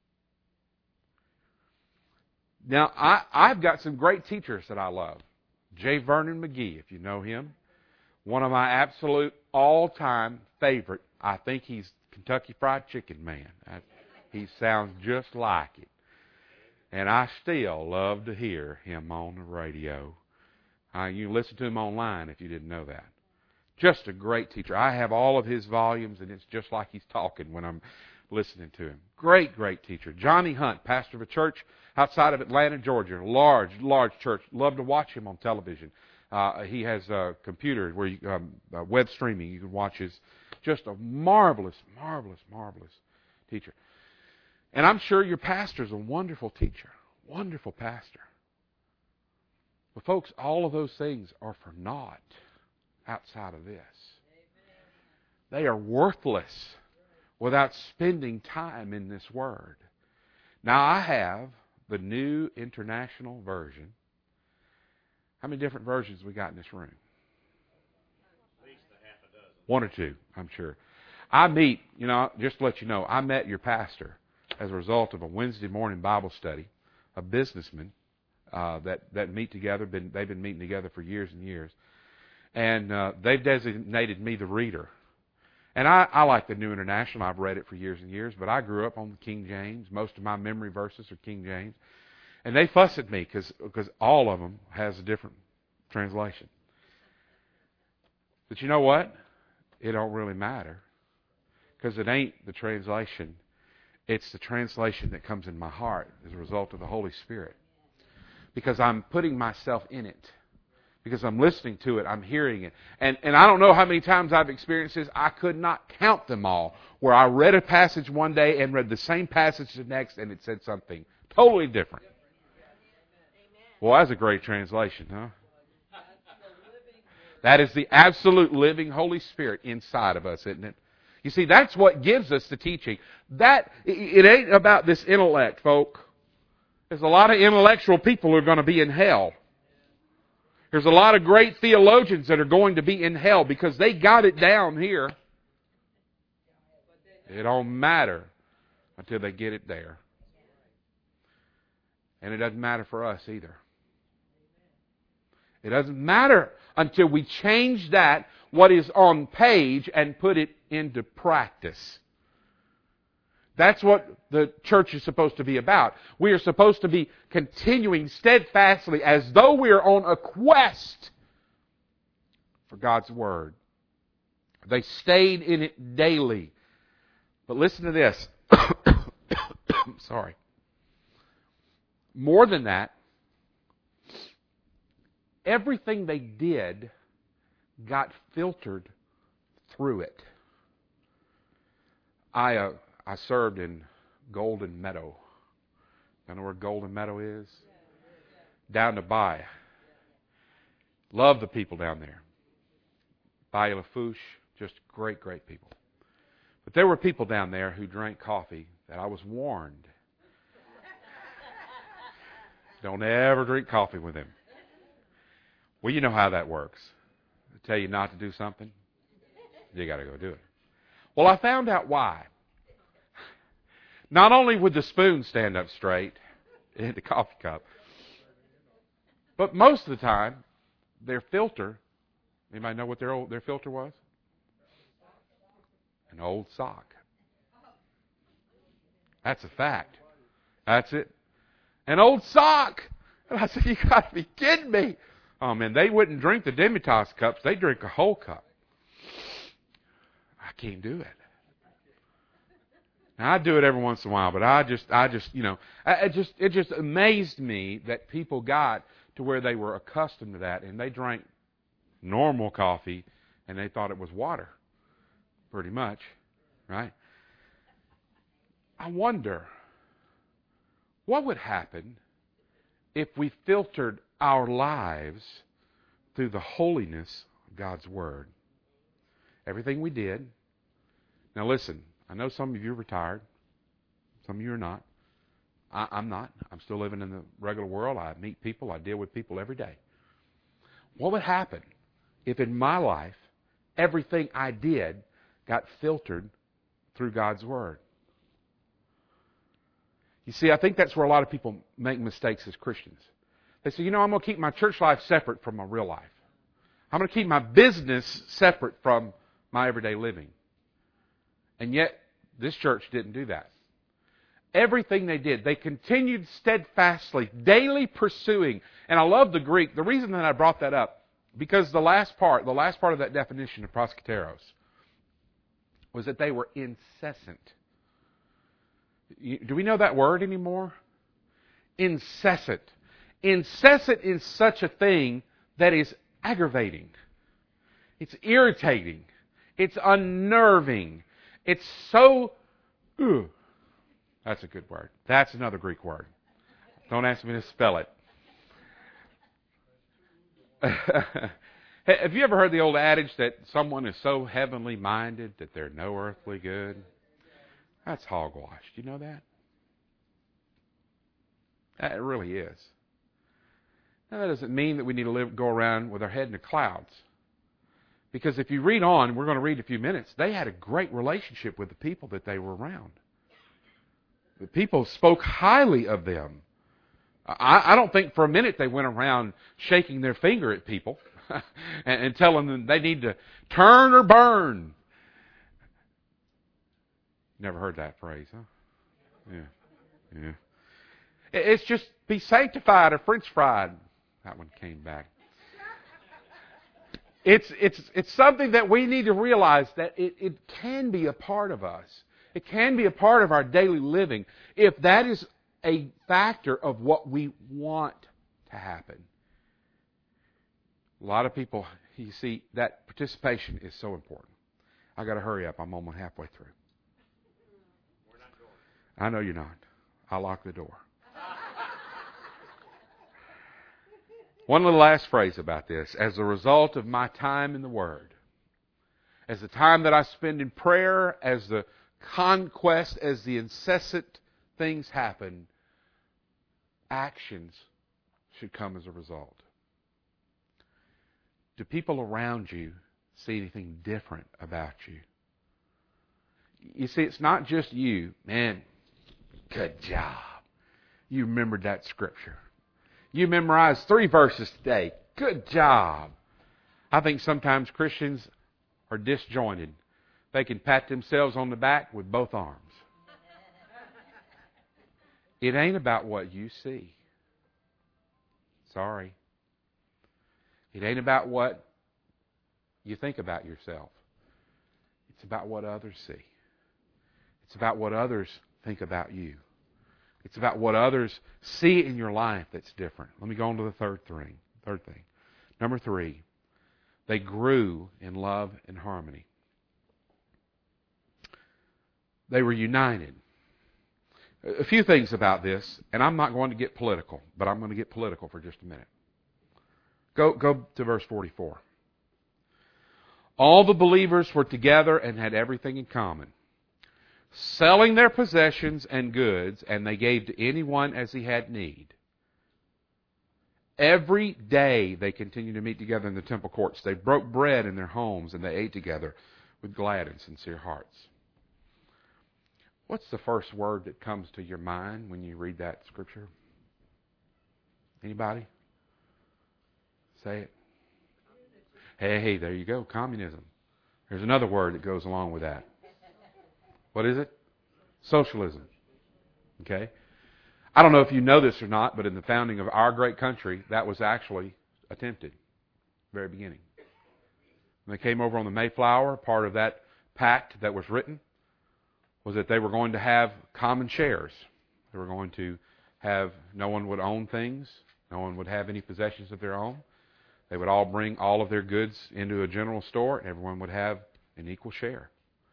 B: Now, I, I've got some great teachers that I love. J. Vernon McGee, if you know him. One of my absolute all-time favorite. I think he's Kentucky Fried Chicken man. I, he sounds just like it. And I still love to hear him on the radio. Uh, you can listen to him online if you didn't know that. Just a great teacher. I have all of his volumes, and it's just like he's talking when I'm listening to him. Great, great teacher. Johnny Hunt, pastor of a church outside of Atlanta, Georgia. Large, large church. Love to watch him on television. Uh, he has a computer where you, um, uh, web streaming. You can watch his. Just a marvelous, marvelous, marvelous teacher. And I'm sure your pastor's a wonderful teacher. Wonderful pastor. But folks, all of those things are for naught outside of this. They are worthless without spending time in this Word. Now, I have the New International Version. How many different versions we got in this room?
C: At least a half a dozen.
B: One or two, I'm sure. I meet, you know, just to let you know, I met your pastor as a result of a Wednesday morning Bible study, a businessman uh, that, that meet together. Been, they've been meeting together for years and years. And uh, they've designated me the reader. And I, I like the New International. I've read it for years and years, but I grew up on the King James. Most of my memory verses are King James. And they fuss at me because because all of them has a different translation. But you know what? It don't really matter. Because it ain't the translation. It's the translation that comes in my heart as a result of the Holy Spirit. Because I'm putting myself in it. Because I'm listening to it, I'm hearing it. And and I don't know how many times I've experienced this. I could not count them all. Where I read a passage one day and read the same passage the next, and it said something totally different. Well, that's a great translation, huh? That is the absolute living Holy Spirit inside of us, isn't it? You see, that's what gives us the teaching. That, it ain't about this intellect, folk. There's a lot of intellectual people who are going to be in hell. There's a lot of great theologians that are going to be in hell because they got it down here. It don't matter until they get it there. And it doesn't matter for us either. It doesn't matter until we change that, what is on page, and put it into practice. That's what the church is supposed to be about. We are supposed to be continuing steadfastly as though we are on a quest for God's Word. They stayed in it daily. But listen to this. Sorry. More than that, everything they did got filtered through it. I uh, I served in Golden Meadow. You know where Golden Meadow is? Down to Bay. Love the people down there. Bay Lafourche, just great, great people. But there were people down there who drank coffee that I was warned. Don't ever drink coffee with them. Well, you know how that works. They tell you not to do something, you got to go do it. Well, I found out why. Not only would the spoon stand up straight in the coffee cup, but most of the time, their filter, anybody know what their old, their filter was? An old sock. That's a fact. That's it. An old sock. And I said, you got to be kidding me. Oh, man, they wouldn't drink the Demitasse cups. They drink a whole cup. I can't do it. Now, I do it every once in a while, but I just, I just, you know, I, it just, it just amazed me that people got to where they were accustomed to that, and they drank normal coffee, and they thought it was water, pretty much, right? I wonder, what would happen if we filtered our lives through the holiness of God's Word? Everything we did. Now listen, I know some of you are retired. Some of you are not. I, I'm not. I'm still living in the regular world. I meet people. I deal with people every day. What would happen if in my life everything I did got filtered through God's Word? You see, I think that's where a lot of people make mistakes as Christians. They say, you know, I'm going to keep my church life separate from my real life. I'm going to keep my business separate from my everyday living. And yet, this church didn't do that. Everything they did, they continued steadfastly, daily pursuing. And I love the Greek. The reason that I brought that up, because the last part, the last part of that definition of proskyteros was that they were incessant. Do we know that word anymore? Incessant. Incessant in such a thing that is aggravating. It's irritating. It's unnerving. It's so... Ugh. That's a good word. That's another Greek word. Don't ask me to spell it. Have you ever heard the old adage that someone is so heavenly minded that they're no earthly good? That's hogwash. Do you know that? That it really is. Now, that doesn't mean that we need to live, go around with our head in the clouds. Because if you read on, we're going to read in a few minutes, they had a great relationship with the people that they were around. The people spoke highly of them. I, I don't think for a minute they went around shaking their finger at people and, and telling them they need to turn or burn. Never heard that phrase, huh? Yeah. Yeah. It's just be sanctified or French fried. That one came back. It's it's it's something that we need to realize that it, it can be a part of us. It can be a part of our daily living if that is a factor of what we want to happen. A lot of people, you see, that participation is so important. I got to hurry up. I'm almost halfway through.
C: We're not going.
B: I know you're not. I'll lock the door. One little last phrase about this. As a result of my time in the Word, as the time that I spend in prayer, as the conquest, as the incessant things happen, actions should come as a result. Do people around you see anything different about you? You see, it's not just you. Man, good job. You remembered that scripture. You memorized three verses today. Good job. I think sometimes Christians are disjointed. They can pat themselves on the back with both arms. It ain't about what you see. Sorry. It ain't about what you think about yourself. It's about what others see. It's about what others think about you. It's about what others see in your life that's different. Let me go on to the third thing. Third thing. Number three, they grew in love and harmony. They were united. A few things about this, and I'm not going to get political, but I'm going to get political for just a minute. Go, go to verse forty-four. All the believers were together and had everything in common, selling their possessions and goods, and they gave to anyone as he had need. Every day they continued to meet together in the temple courts. They broke bread in their homes, and they ate together with glad and sincere hearts. What's the first word that comes to your mind when you read that scripture? Anybody? Say it. Hey, hey, there you go. Communism. There's another word that goes along with that. What is it? Socialism. Okay? I don't know if you know this or not, but in the founding of our great country, that was actually attempted. Very beginning. When they came over on the Mayflower, part of that pact that was written was that they were going to have common shares. They were going to have, no one would own things. No one would have any possessions of their own. They would all bring all of their goods into a general store, and everyone would have an equal share.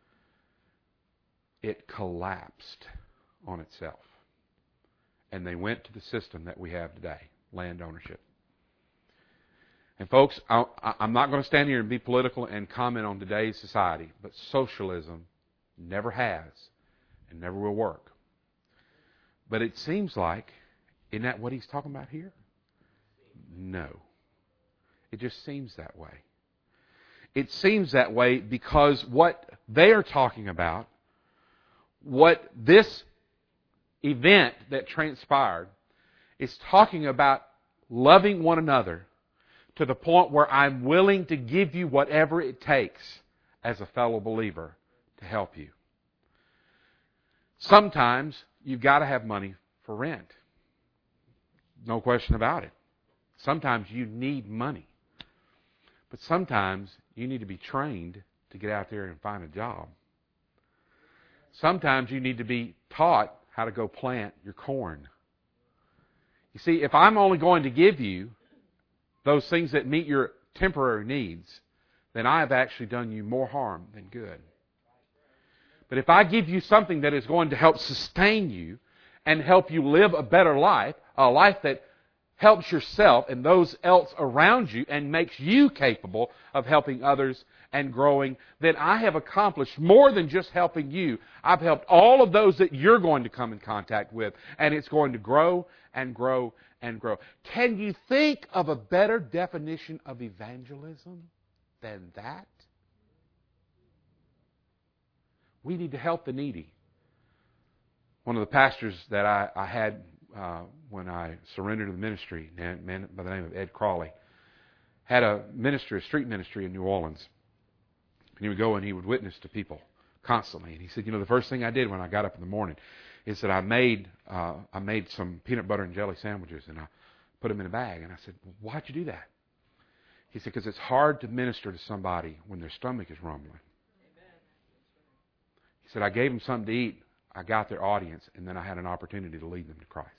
B: It collapsed on itself. And they went to the system that we have today, land ownership. And folks, I'm not going to stand here and be political and comment on today's society, but socialism never has and never will work. But it seems like, isn't that what he's talking about here? No. It just seems that way. It seems that way because what they are talking about, what this event that transpired, is talking about loving one another to the point where I'm willing to give you whatever it takes as a fellow believer to help you. Sometimes you've got to have money for rent. No question about it. Sometimes you need money. But sometimes you need to be trained to get out there and find a job. Sometimes you need to be taught how to go plant your corn. You see, if I'm only going to give you those things that meet your temporary needs, then I have actually done you more harm than good. But if I give you something that is going to help sustain you and help you live a better life, a life that helps yourself and those else around you and makes you capable of helping others and growing, then I have accomplished more than just helping you. I've helped all of those that you're going to come in contact with, and it's going to grow and grow and grow. Can you think of a better definition of evangelism than that? We need to help the needy. One of the pastors that I, I had uh, when I surrendered to the ministry, a man by the name of Ed Crawley, had a ministry, a street ministry in New Orleans. And he would go and he would witness to people constantly. And he said, you know, the first thing I did when I got up in the morning is that I made uh, I made some peanut butter and jelly sandwiches and I put them in a bag. And I said, well, why'd you do that? He said, because it's hard to minister to somebody when their stomach is rumbling. He said, I gave them something to eat, I got their audience, and then I had an opportunity to lead them to Christ.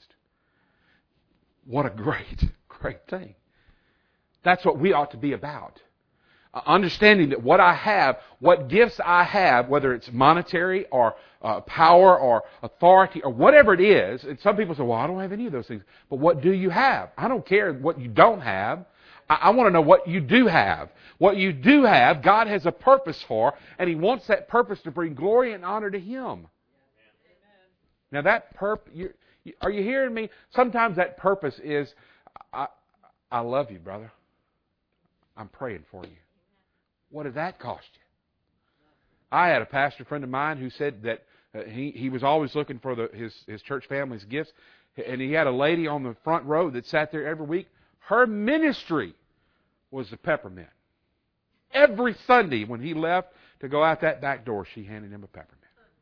B: What a great, great thing. That's what we ought to be about. Uh, understanding that what I have, what gifts I have, whether it's monetary or uh, power or authority or whatever it is, and some people say, well, I don't have any of those things. But what do you have? I don't care what you don't have. I, I want to know what you do have. What you do have, God has a purpose for, and He wants that purpose to bring glory and honor to Him. Amen. Now that purpose, are you hearing me? Sometimes that purpose is, I, I love you, brother. I'm praying for you. What did that cost you? I had a pastor friend of mine who said that uh, he, he was always looking for the, his, his church family's gifts. And he had a lady on the front row that sat there every week. Her ministry was the peppermint. Every Sunday when he left to go out that back door, she handed him a peppermint.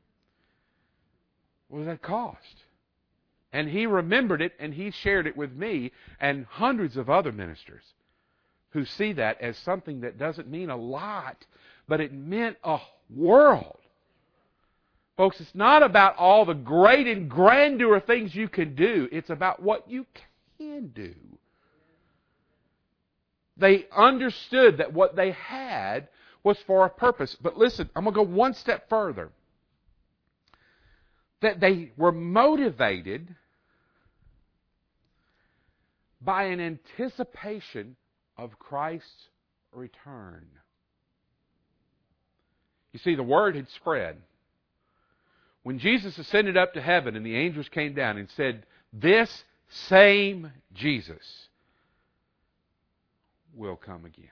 B: What does that cost? And he remembered it, and he shared it with me and hundreds of other ministers who see that as something that doesn't mean a lot, but it meant a world. Folks, it's not about all the great and grandeur things you can do. It's about what you can do. They understood that what they had was for a purpose. But listen, I'm going to go one step further. That they were motivated by an anticipation of Christ's return. You see, the word had spread. When Jesus ascended up to heaven and the angels came down and said, this same Jesus will come again.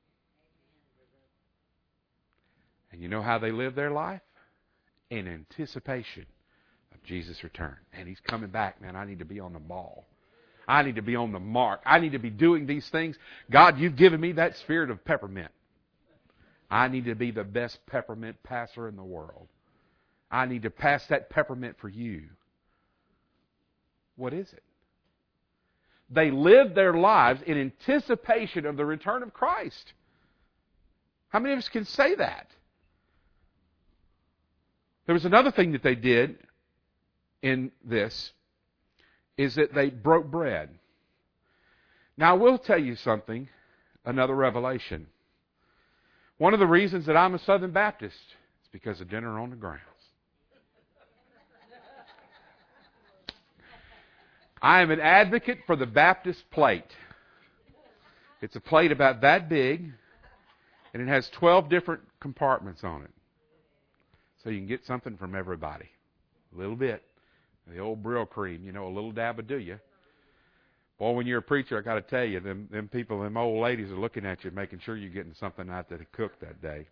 B: And you know how they lived their life? In anticipation of Jesus' return. And He's coming back, man. I need to be on the ball. I need to be on the mark. I need to be doing these things. God, You've given me that spirit of peppermint. I need to be the best peppermint passer in the world. I need to pass that peppermint for You. What is it? They lived their lives in anticipation of the return of Christ. How many of us can say that? There was another thing that they did in this, is that they broke bread. Now, I will tell you something, another revelation. One of the reasons that I'm a Southern Baptist is because of dinner on the grounds. I am an advocate for the Baptist plate. It's a plate about that big, and it has twelve different compartments on it. So you can get something from everybody. A little bit. The old Brill cream, you know, a little dab will do you. Boy, when you're a preacher, I got to tell you, them, them people, them old ladies are looking at you, making sure you're getting something out that they cooked that day.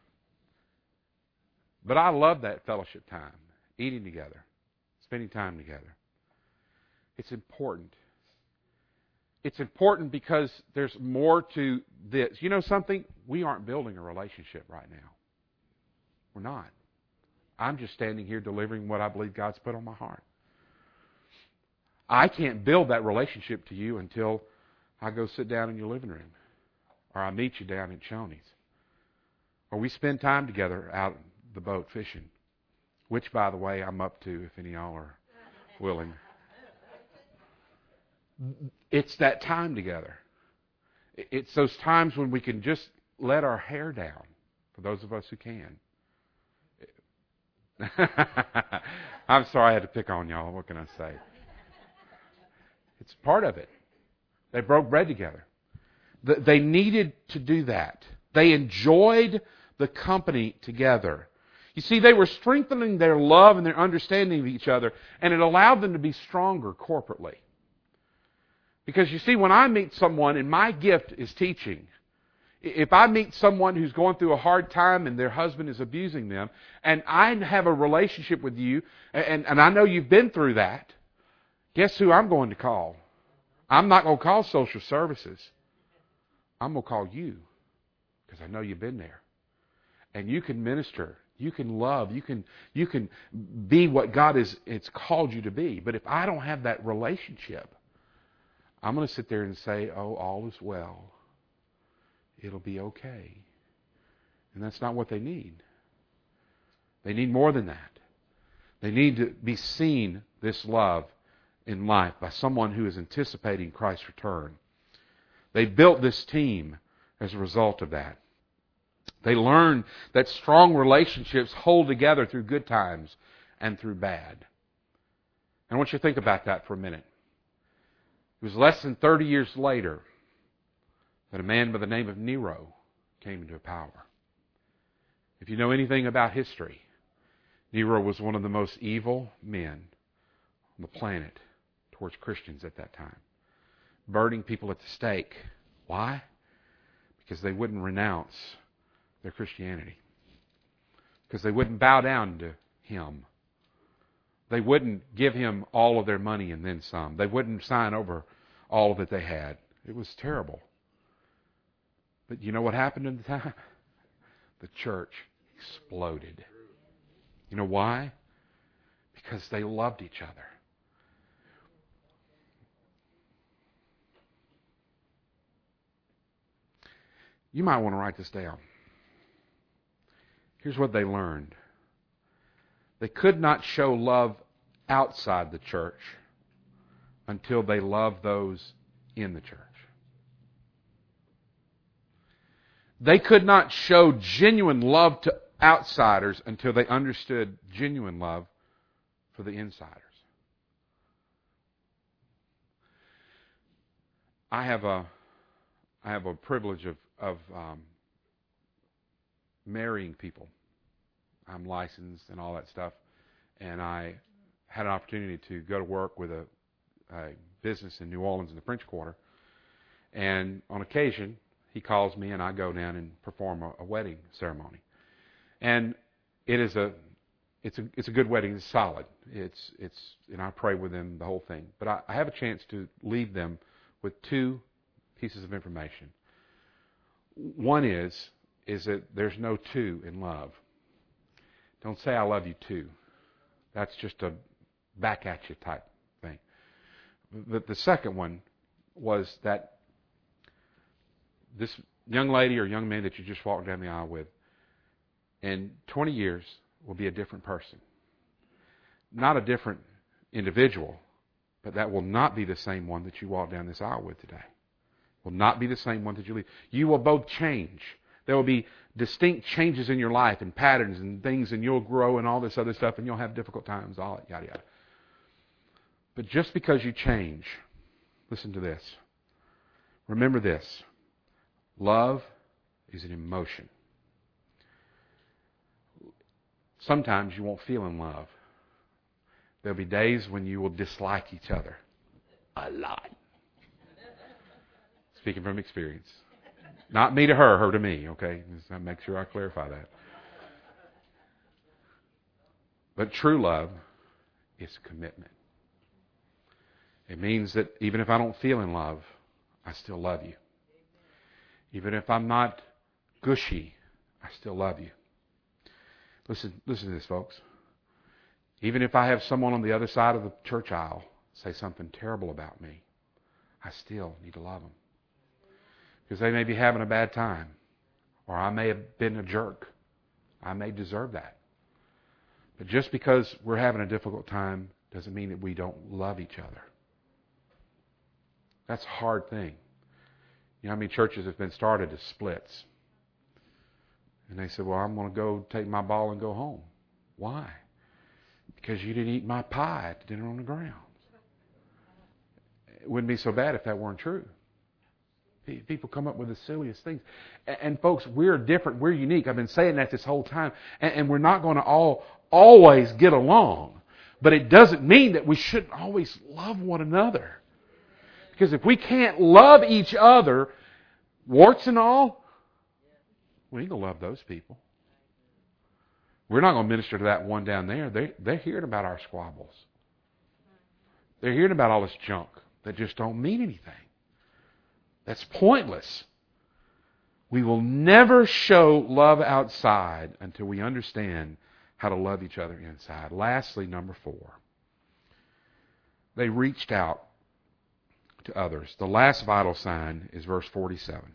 B: But I love that fellowship time, eating together, spending time together. It's important. It's important because there's more to this. You know something? We aren't building a relationship right now. We're not. I'm just standing here delivering what I believe God's put on my heart. I can't build that relationship to you until I go sit down in your living room, or I meet you down at Shoney's, or we spend time together out the boat fishing, which, by the way, I'm up to if any of y'all are willing. It's that time together. It's those times when we can just let our hair down, for those of us who can. I'm sorry I had to pick on y'all. What can I say? It's part of it. They broke bread together. They needed to do that. They enjoyed the company together. You see, they were strengthening their love and their understanding of each other, and it allowed them to be stronger corporately. Because you see, when I meet someone and my gift is teaching, if I meet someone who's going through a hard time and their husband is abusing them, and I have a relationship with you, and, and I know you've been through that, guess who I'm going to call? I'm not going to call social services. I'm going to call you, because I know you've been there. And you can minister. You can love. You can, you can be what God has it's called you to be. But if I don't have that relationship, I'm going to sit there and say, oh, all is well. It'll be okay. And that's not what they need. They need more than that. They need to be seen, this love in life, by someone who is anticipating Christ's return. They built this team as a result of that. They learned that strong relationships hold together through good times and through bad. And I want you to think about that for a minute. It was less than thirty years later that a man by the name of Nero came into power. If you know anything about history, Nero was one of the most evil men on the planet towards Christians at that time. Burning people at the stake. Why? Because they wouldn't renounce their Christianity. Because they wouldn't bow down to him. They wouldn't give him all of their money and then some. They wouldn't sign over all that they had. It was terrible. But you know what happened in the time? The church exploded. You know why? Because they loved each other. You might want to write this down. Here's what they learned. They could not show love outside the church until they loved those in the church. They could not show genuine love to outsiders until they understood genuine love for the insiders. I have a, I have a privilege of, of um, marrying people. I'm licensed and all that stuff, and I had an opportunity to go to work with a, a business in New Orleans in the French Quarter, and on occasion he calls me and I go down and perform a, a wedding ceremony. And it is a, it's a, it's a good wedding. It's solid. It's, it's, and I pray with them the whole thing. But I, I have a chance to leave them with two pieces of information. One is, is that there's no two in love. Don't say I love you too. That's just a back at you type thing. But the second one was that this young lady or young man that you just walked down the aisle with, in twenty years will be a different person. Not a different individual, but that will not be the same one that you walk down this aisle with today. Will not be the same one that you leave. You will both change. There will be distinct changes in your life and patterns and things, and you'll grow and all this other stuff, and you'll have difficult times, all that, yada, yada. But just because you change, listen to this. Remember this. Love is an emotion. Sometimes you won't feel in love. There'll be days when you will dislike each other a lot. Speaking from experience. Not me to her, her to me, okay? Just make sure I clarify that. But true love is commitment. It means that even if I don't feel in love, I still love you. Even if I'm not gushy, I still love you. Listen, listen to this, folks. Even if I have someone on the other side of the church aisle say something terrible about me, I still need to love them. Because they may be having a bad time. Or I may have been a jerk. I may deserve that. But just because we're having a difficult time doesn't mean that we don't love each other. That's a hard thing. You know how many churches have been started as splits? And they said, well, I'm going to go take my ball and go home. Why? Because you didn't eat my pie at dinner on the grounds. It wouldn't be so bad if that weren't true. People come up with the silliest things. And folks, we're different. We're unique. I've been saying that this whole time. And we're not going to all always get along. But it doesn't mean that we shouldn't always love one another. Because if we can't love each other, warts and all, we ain't going to love those people. We're not going to minister to that one down there. They, they're hearing about our squabbles. They're hearing about all this junk that just don't mean anything. That's pointless. We will never show love outside until we understand how to love each other inside. Lastly, number four. They reached out to others. The last vital sign is verse forty-seven.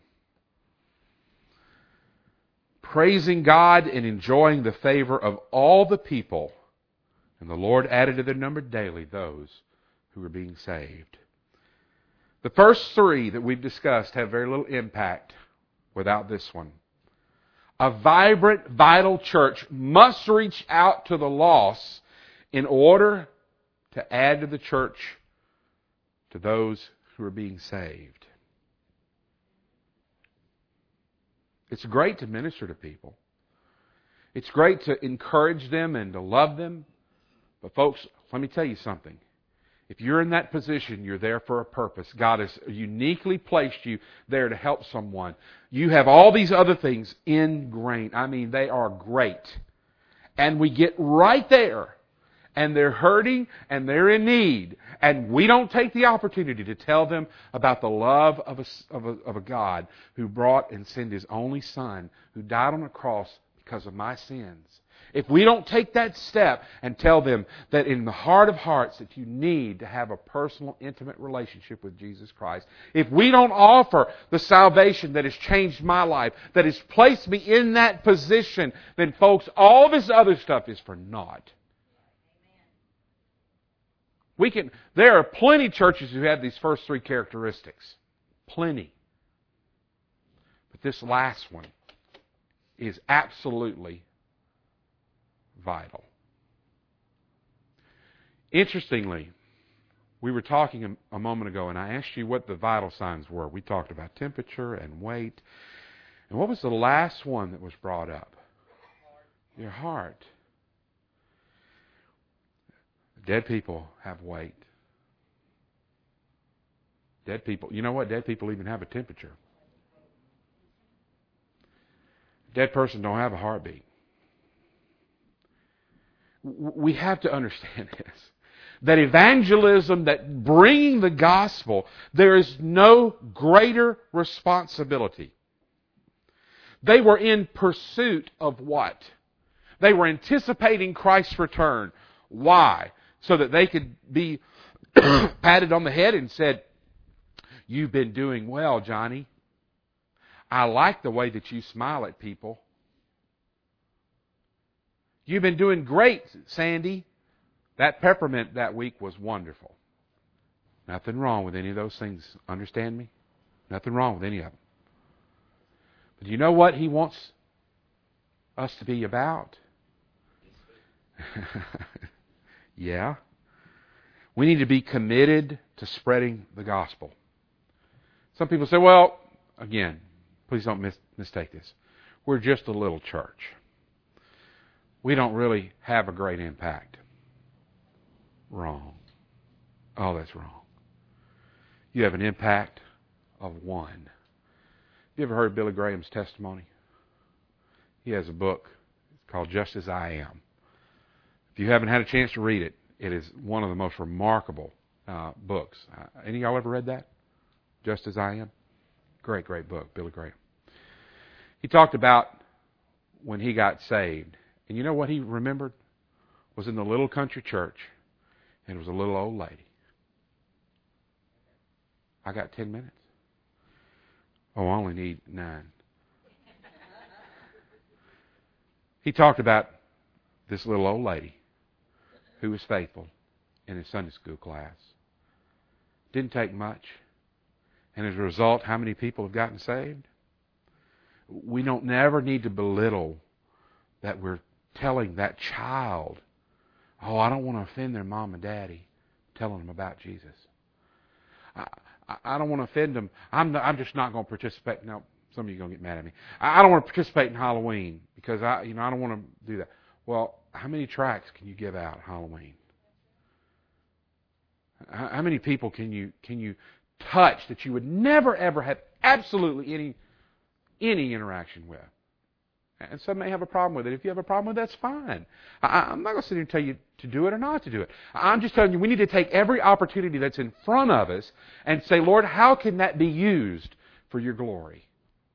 B: Praising God and enjoying the favor of all the people, and the Lord added to their number daily those who were being saved. The first three that we've discussed have very little impact without this one. A vibrant, vital church must reach out to the lost in order to add to the church to those who are being saved. It's great to minister to people. It's great to encourage them and to love them. But folks, let me tell you something. If you're in that position, you're there for a purpose. God has uniquely placed you there to help someone. You have all these other things ingrained. I mean, they are great. And we get right there, and they're hurting, and they're in need. And we don't take the opportunity to tell them about the love of a, of a, of a God who brought and sent His only Son, who died on the cross because of my sins. If we don't take that step and tell them that in the heart of hearts that you need to have a personal, intimate relationship with Jesus Christ, if we don't offer the salvation that has changed my life, that has placed me in that position, then folks, all this other stuff is for naught. We can. There are plenty of churches who have these first three characteristics. Plenty. But this last one is absolutely vital. Interestingly, we were talking a, a moment ago, and I asked you what the vital signs were. We talked about temperature and weight. And what was the last one that was brought up? Your heart. Dead people have weight. Dead people, you know what? Dead people even have a temperature. Dead person don't have a heartbeat. We have to understand this. That evangelism, that bringing the gospel, there is no greater responsibility. They were in pursuit of what? They were anticipating Christ's return. Why? So that they could be patted on the head and said, "You've been doing well, Johnny. I like the way that you smile at people. You've been doing great, Sandy. That peppermint that week was wonderful." Nothing wrong with any of those things. Understand me? Nothing wrong with any of them. But you know what He wants us to be about? Yeah. We need to be committed to spreading the gospel. Some people say, well, again, please don't mis- mistake this. We're just a little church. We don't really have a great impact. Wrong. Oh, that's wrong. You have an impact of one. You ever heard Billy Graham's testimony? He has a book. It's called Just As I Am. If you haven't had a chance to read it, it is one of the most remarkable uh, books. Uh, any of y'all ever read that? Just As I Am? Great, great book, Billy Graham. He talked about when he got saved. And you know what he remembered? Was in the little country church. And it was a little old lady. I got ten minutes. Oh, I only need nine. He talked about this little old lady who was faithful in his Sunday school class. Didn't take much. And as a result, how many people have gotten saved? We don't never need to belittle that we're telling that child, oh, I don't want to offend their mom and daddy, telling them about Jesus. I, I, I don't want to offend them. I'm, not, I'm just not going to participate. Now, some of you are going to get mad at me. I, I don't want to participate in Halloween because I, you know, I don't want to do that. Well, how many tracts can you give out Halloween? How, how many people can you can you touch that you would never ever have absolutely any any interaction with? And some may have a problem with it. If you have a problem with it, that's fine. I, I'm not going to sit here and tell you to do it or not to do it. I'm just telling you we need to take every opportunity that's in front of us and say, Lord, how can that be used for your glory?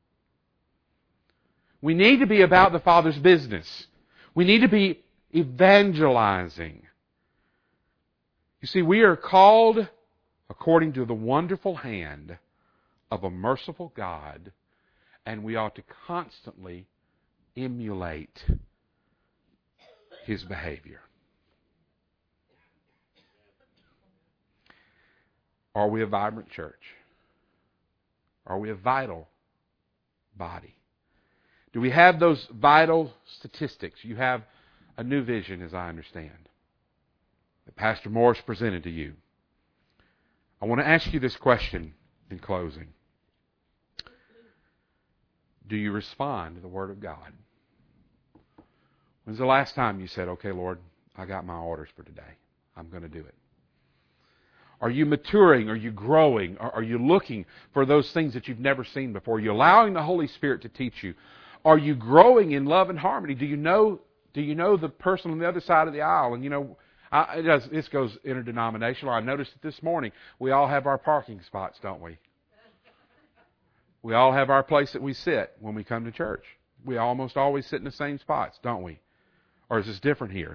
B: We need to be about the Father's business. We need to be evangelizing. You see, we are called according to the wonderful hand of a merciful God, and we ought to constantly emulate His behavior. Are we a vibrant church? Are we a vital body? Do we have those vital statistics? You have a new vision, as I understand, that Pastor Morris presented to you. I want to ask you this question in closing. Do you respond to the Word of God? When's the last time you said, okay, Lord, I got my orders for today. I'm going to do it. Are you maturing? Are you growing? Are you looking for those things that you've never seen before? Are you allowing the Holy Spirit to teach you? Are you growing in love and harmony? Do you know, do you know the person on the other side of the aisle? And you know, I, it does, this goes interdenominational. I noticed it this morning. We all have our parking spots, don't we? We all have our place that we sit when we come to church. We almost always sit in the same spots, don't we? Or is this different here?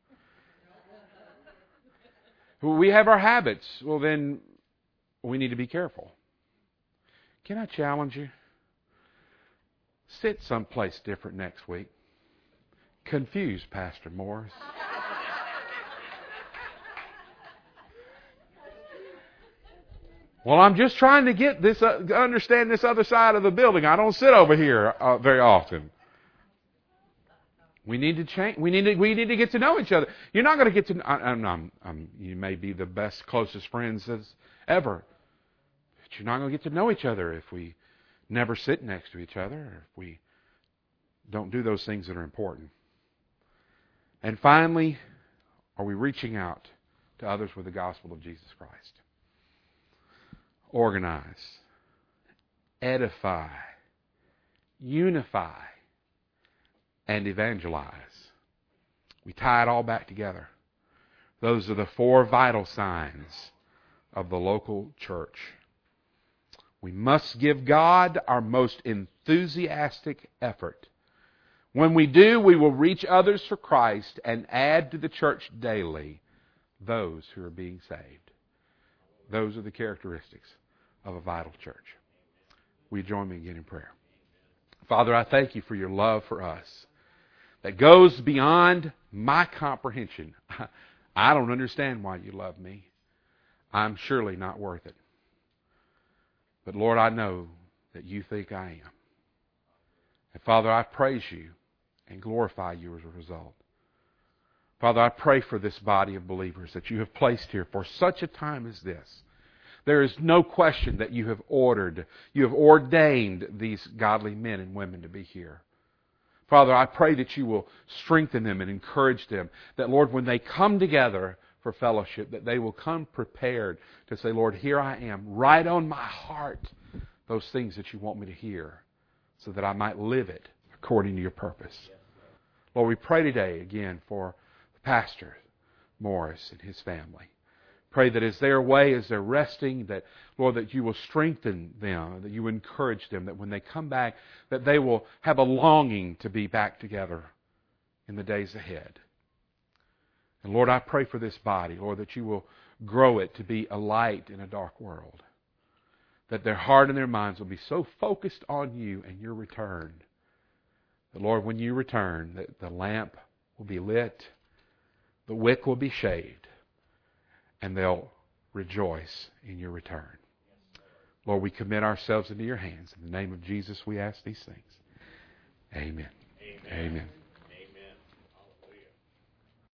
B: We have our habits. Well, then we need to be careful. Can I challenge you? Sit someplace different next week. Confuse Pastor Morris. Well, I'm just trying to get this, uh, understand this other side of the building. I don't sit over here uh, very often. We need to change. We need to. We need to get to know each other. You're not going to get to. I, I'm, I'm, I'm, you may be the best, closest friends as ever, but you're not going to get to know each other if we never sit next to each other, or if we don't do those things that are important. And finally, are we reaching out to others with the gospel of Jesus Christ? Organize, edify, unify, and evangelize. We tie it all back together. Those are the four vital signs of the local church. We must give God our most enthusiastic effort. When we do, we will reach others for Christ and add to the church daily those who are being saved. Those are the characteristics of a vital church. Will you join me again in prayer? Father, I thank you for your love for us that goes beyond my comprehension. I don't understand why you love me. I'm surely not worth it. But Lord, I know that you think I am. And Father, I praise you and glorify you as a result. Father, I pray for this body of believers that you have placed here for such a time as this. There is no question that you have ordered, you have ordained these godly men and women to be here. Father, I pray that you will strengthen them and encourage them. That, Lord, when they come together for fellowship, that they will come prepared to say, Lord, here I am, write on my heart those things that you want me to hear so that I might live it according to your purpose. Lord, we pray today again for Pastor Morris and his family. Pray that as they're away, as they're resting, that, Lord, that you will strengthen them, that you will encourage them, that when they come back, that they will have a longing to be back together in the days ahead. And Lord, I pray for this body, Lord, that you will grow it to be a light in a dark world. That their heart and their minds will be so focused on you and your return. That, Lord, when you return, that the lamp will be lit, the wick will be shaved, and they'll rejoice in your return. Lord, we commit ourselves into your hands. In the name of Jesus, we ask these things. Amen. Amen. Amen.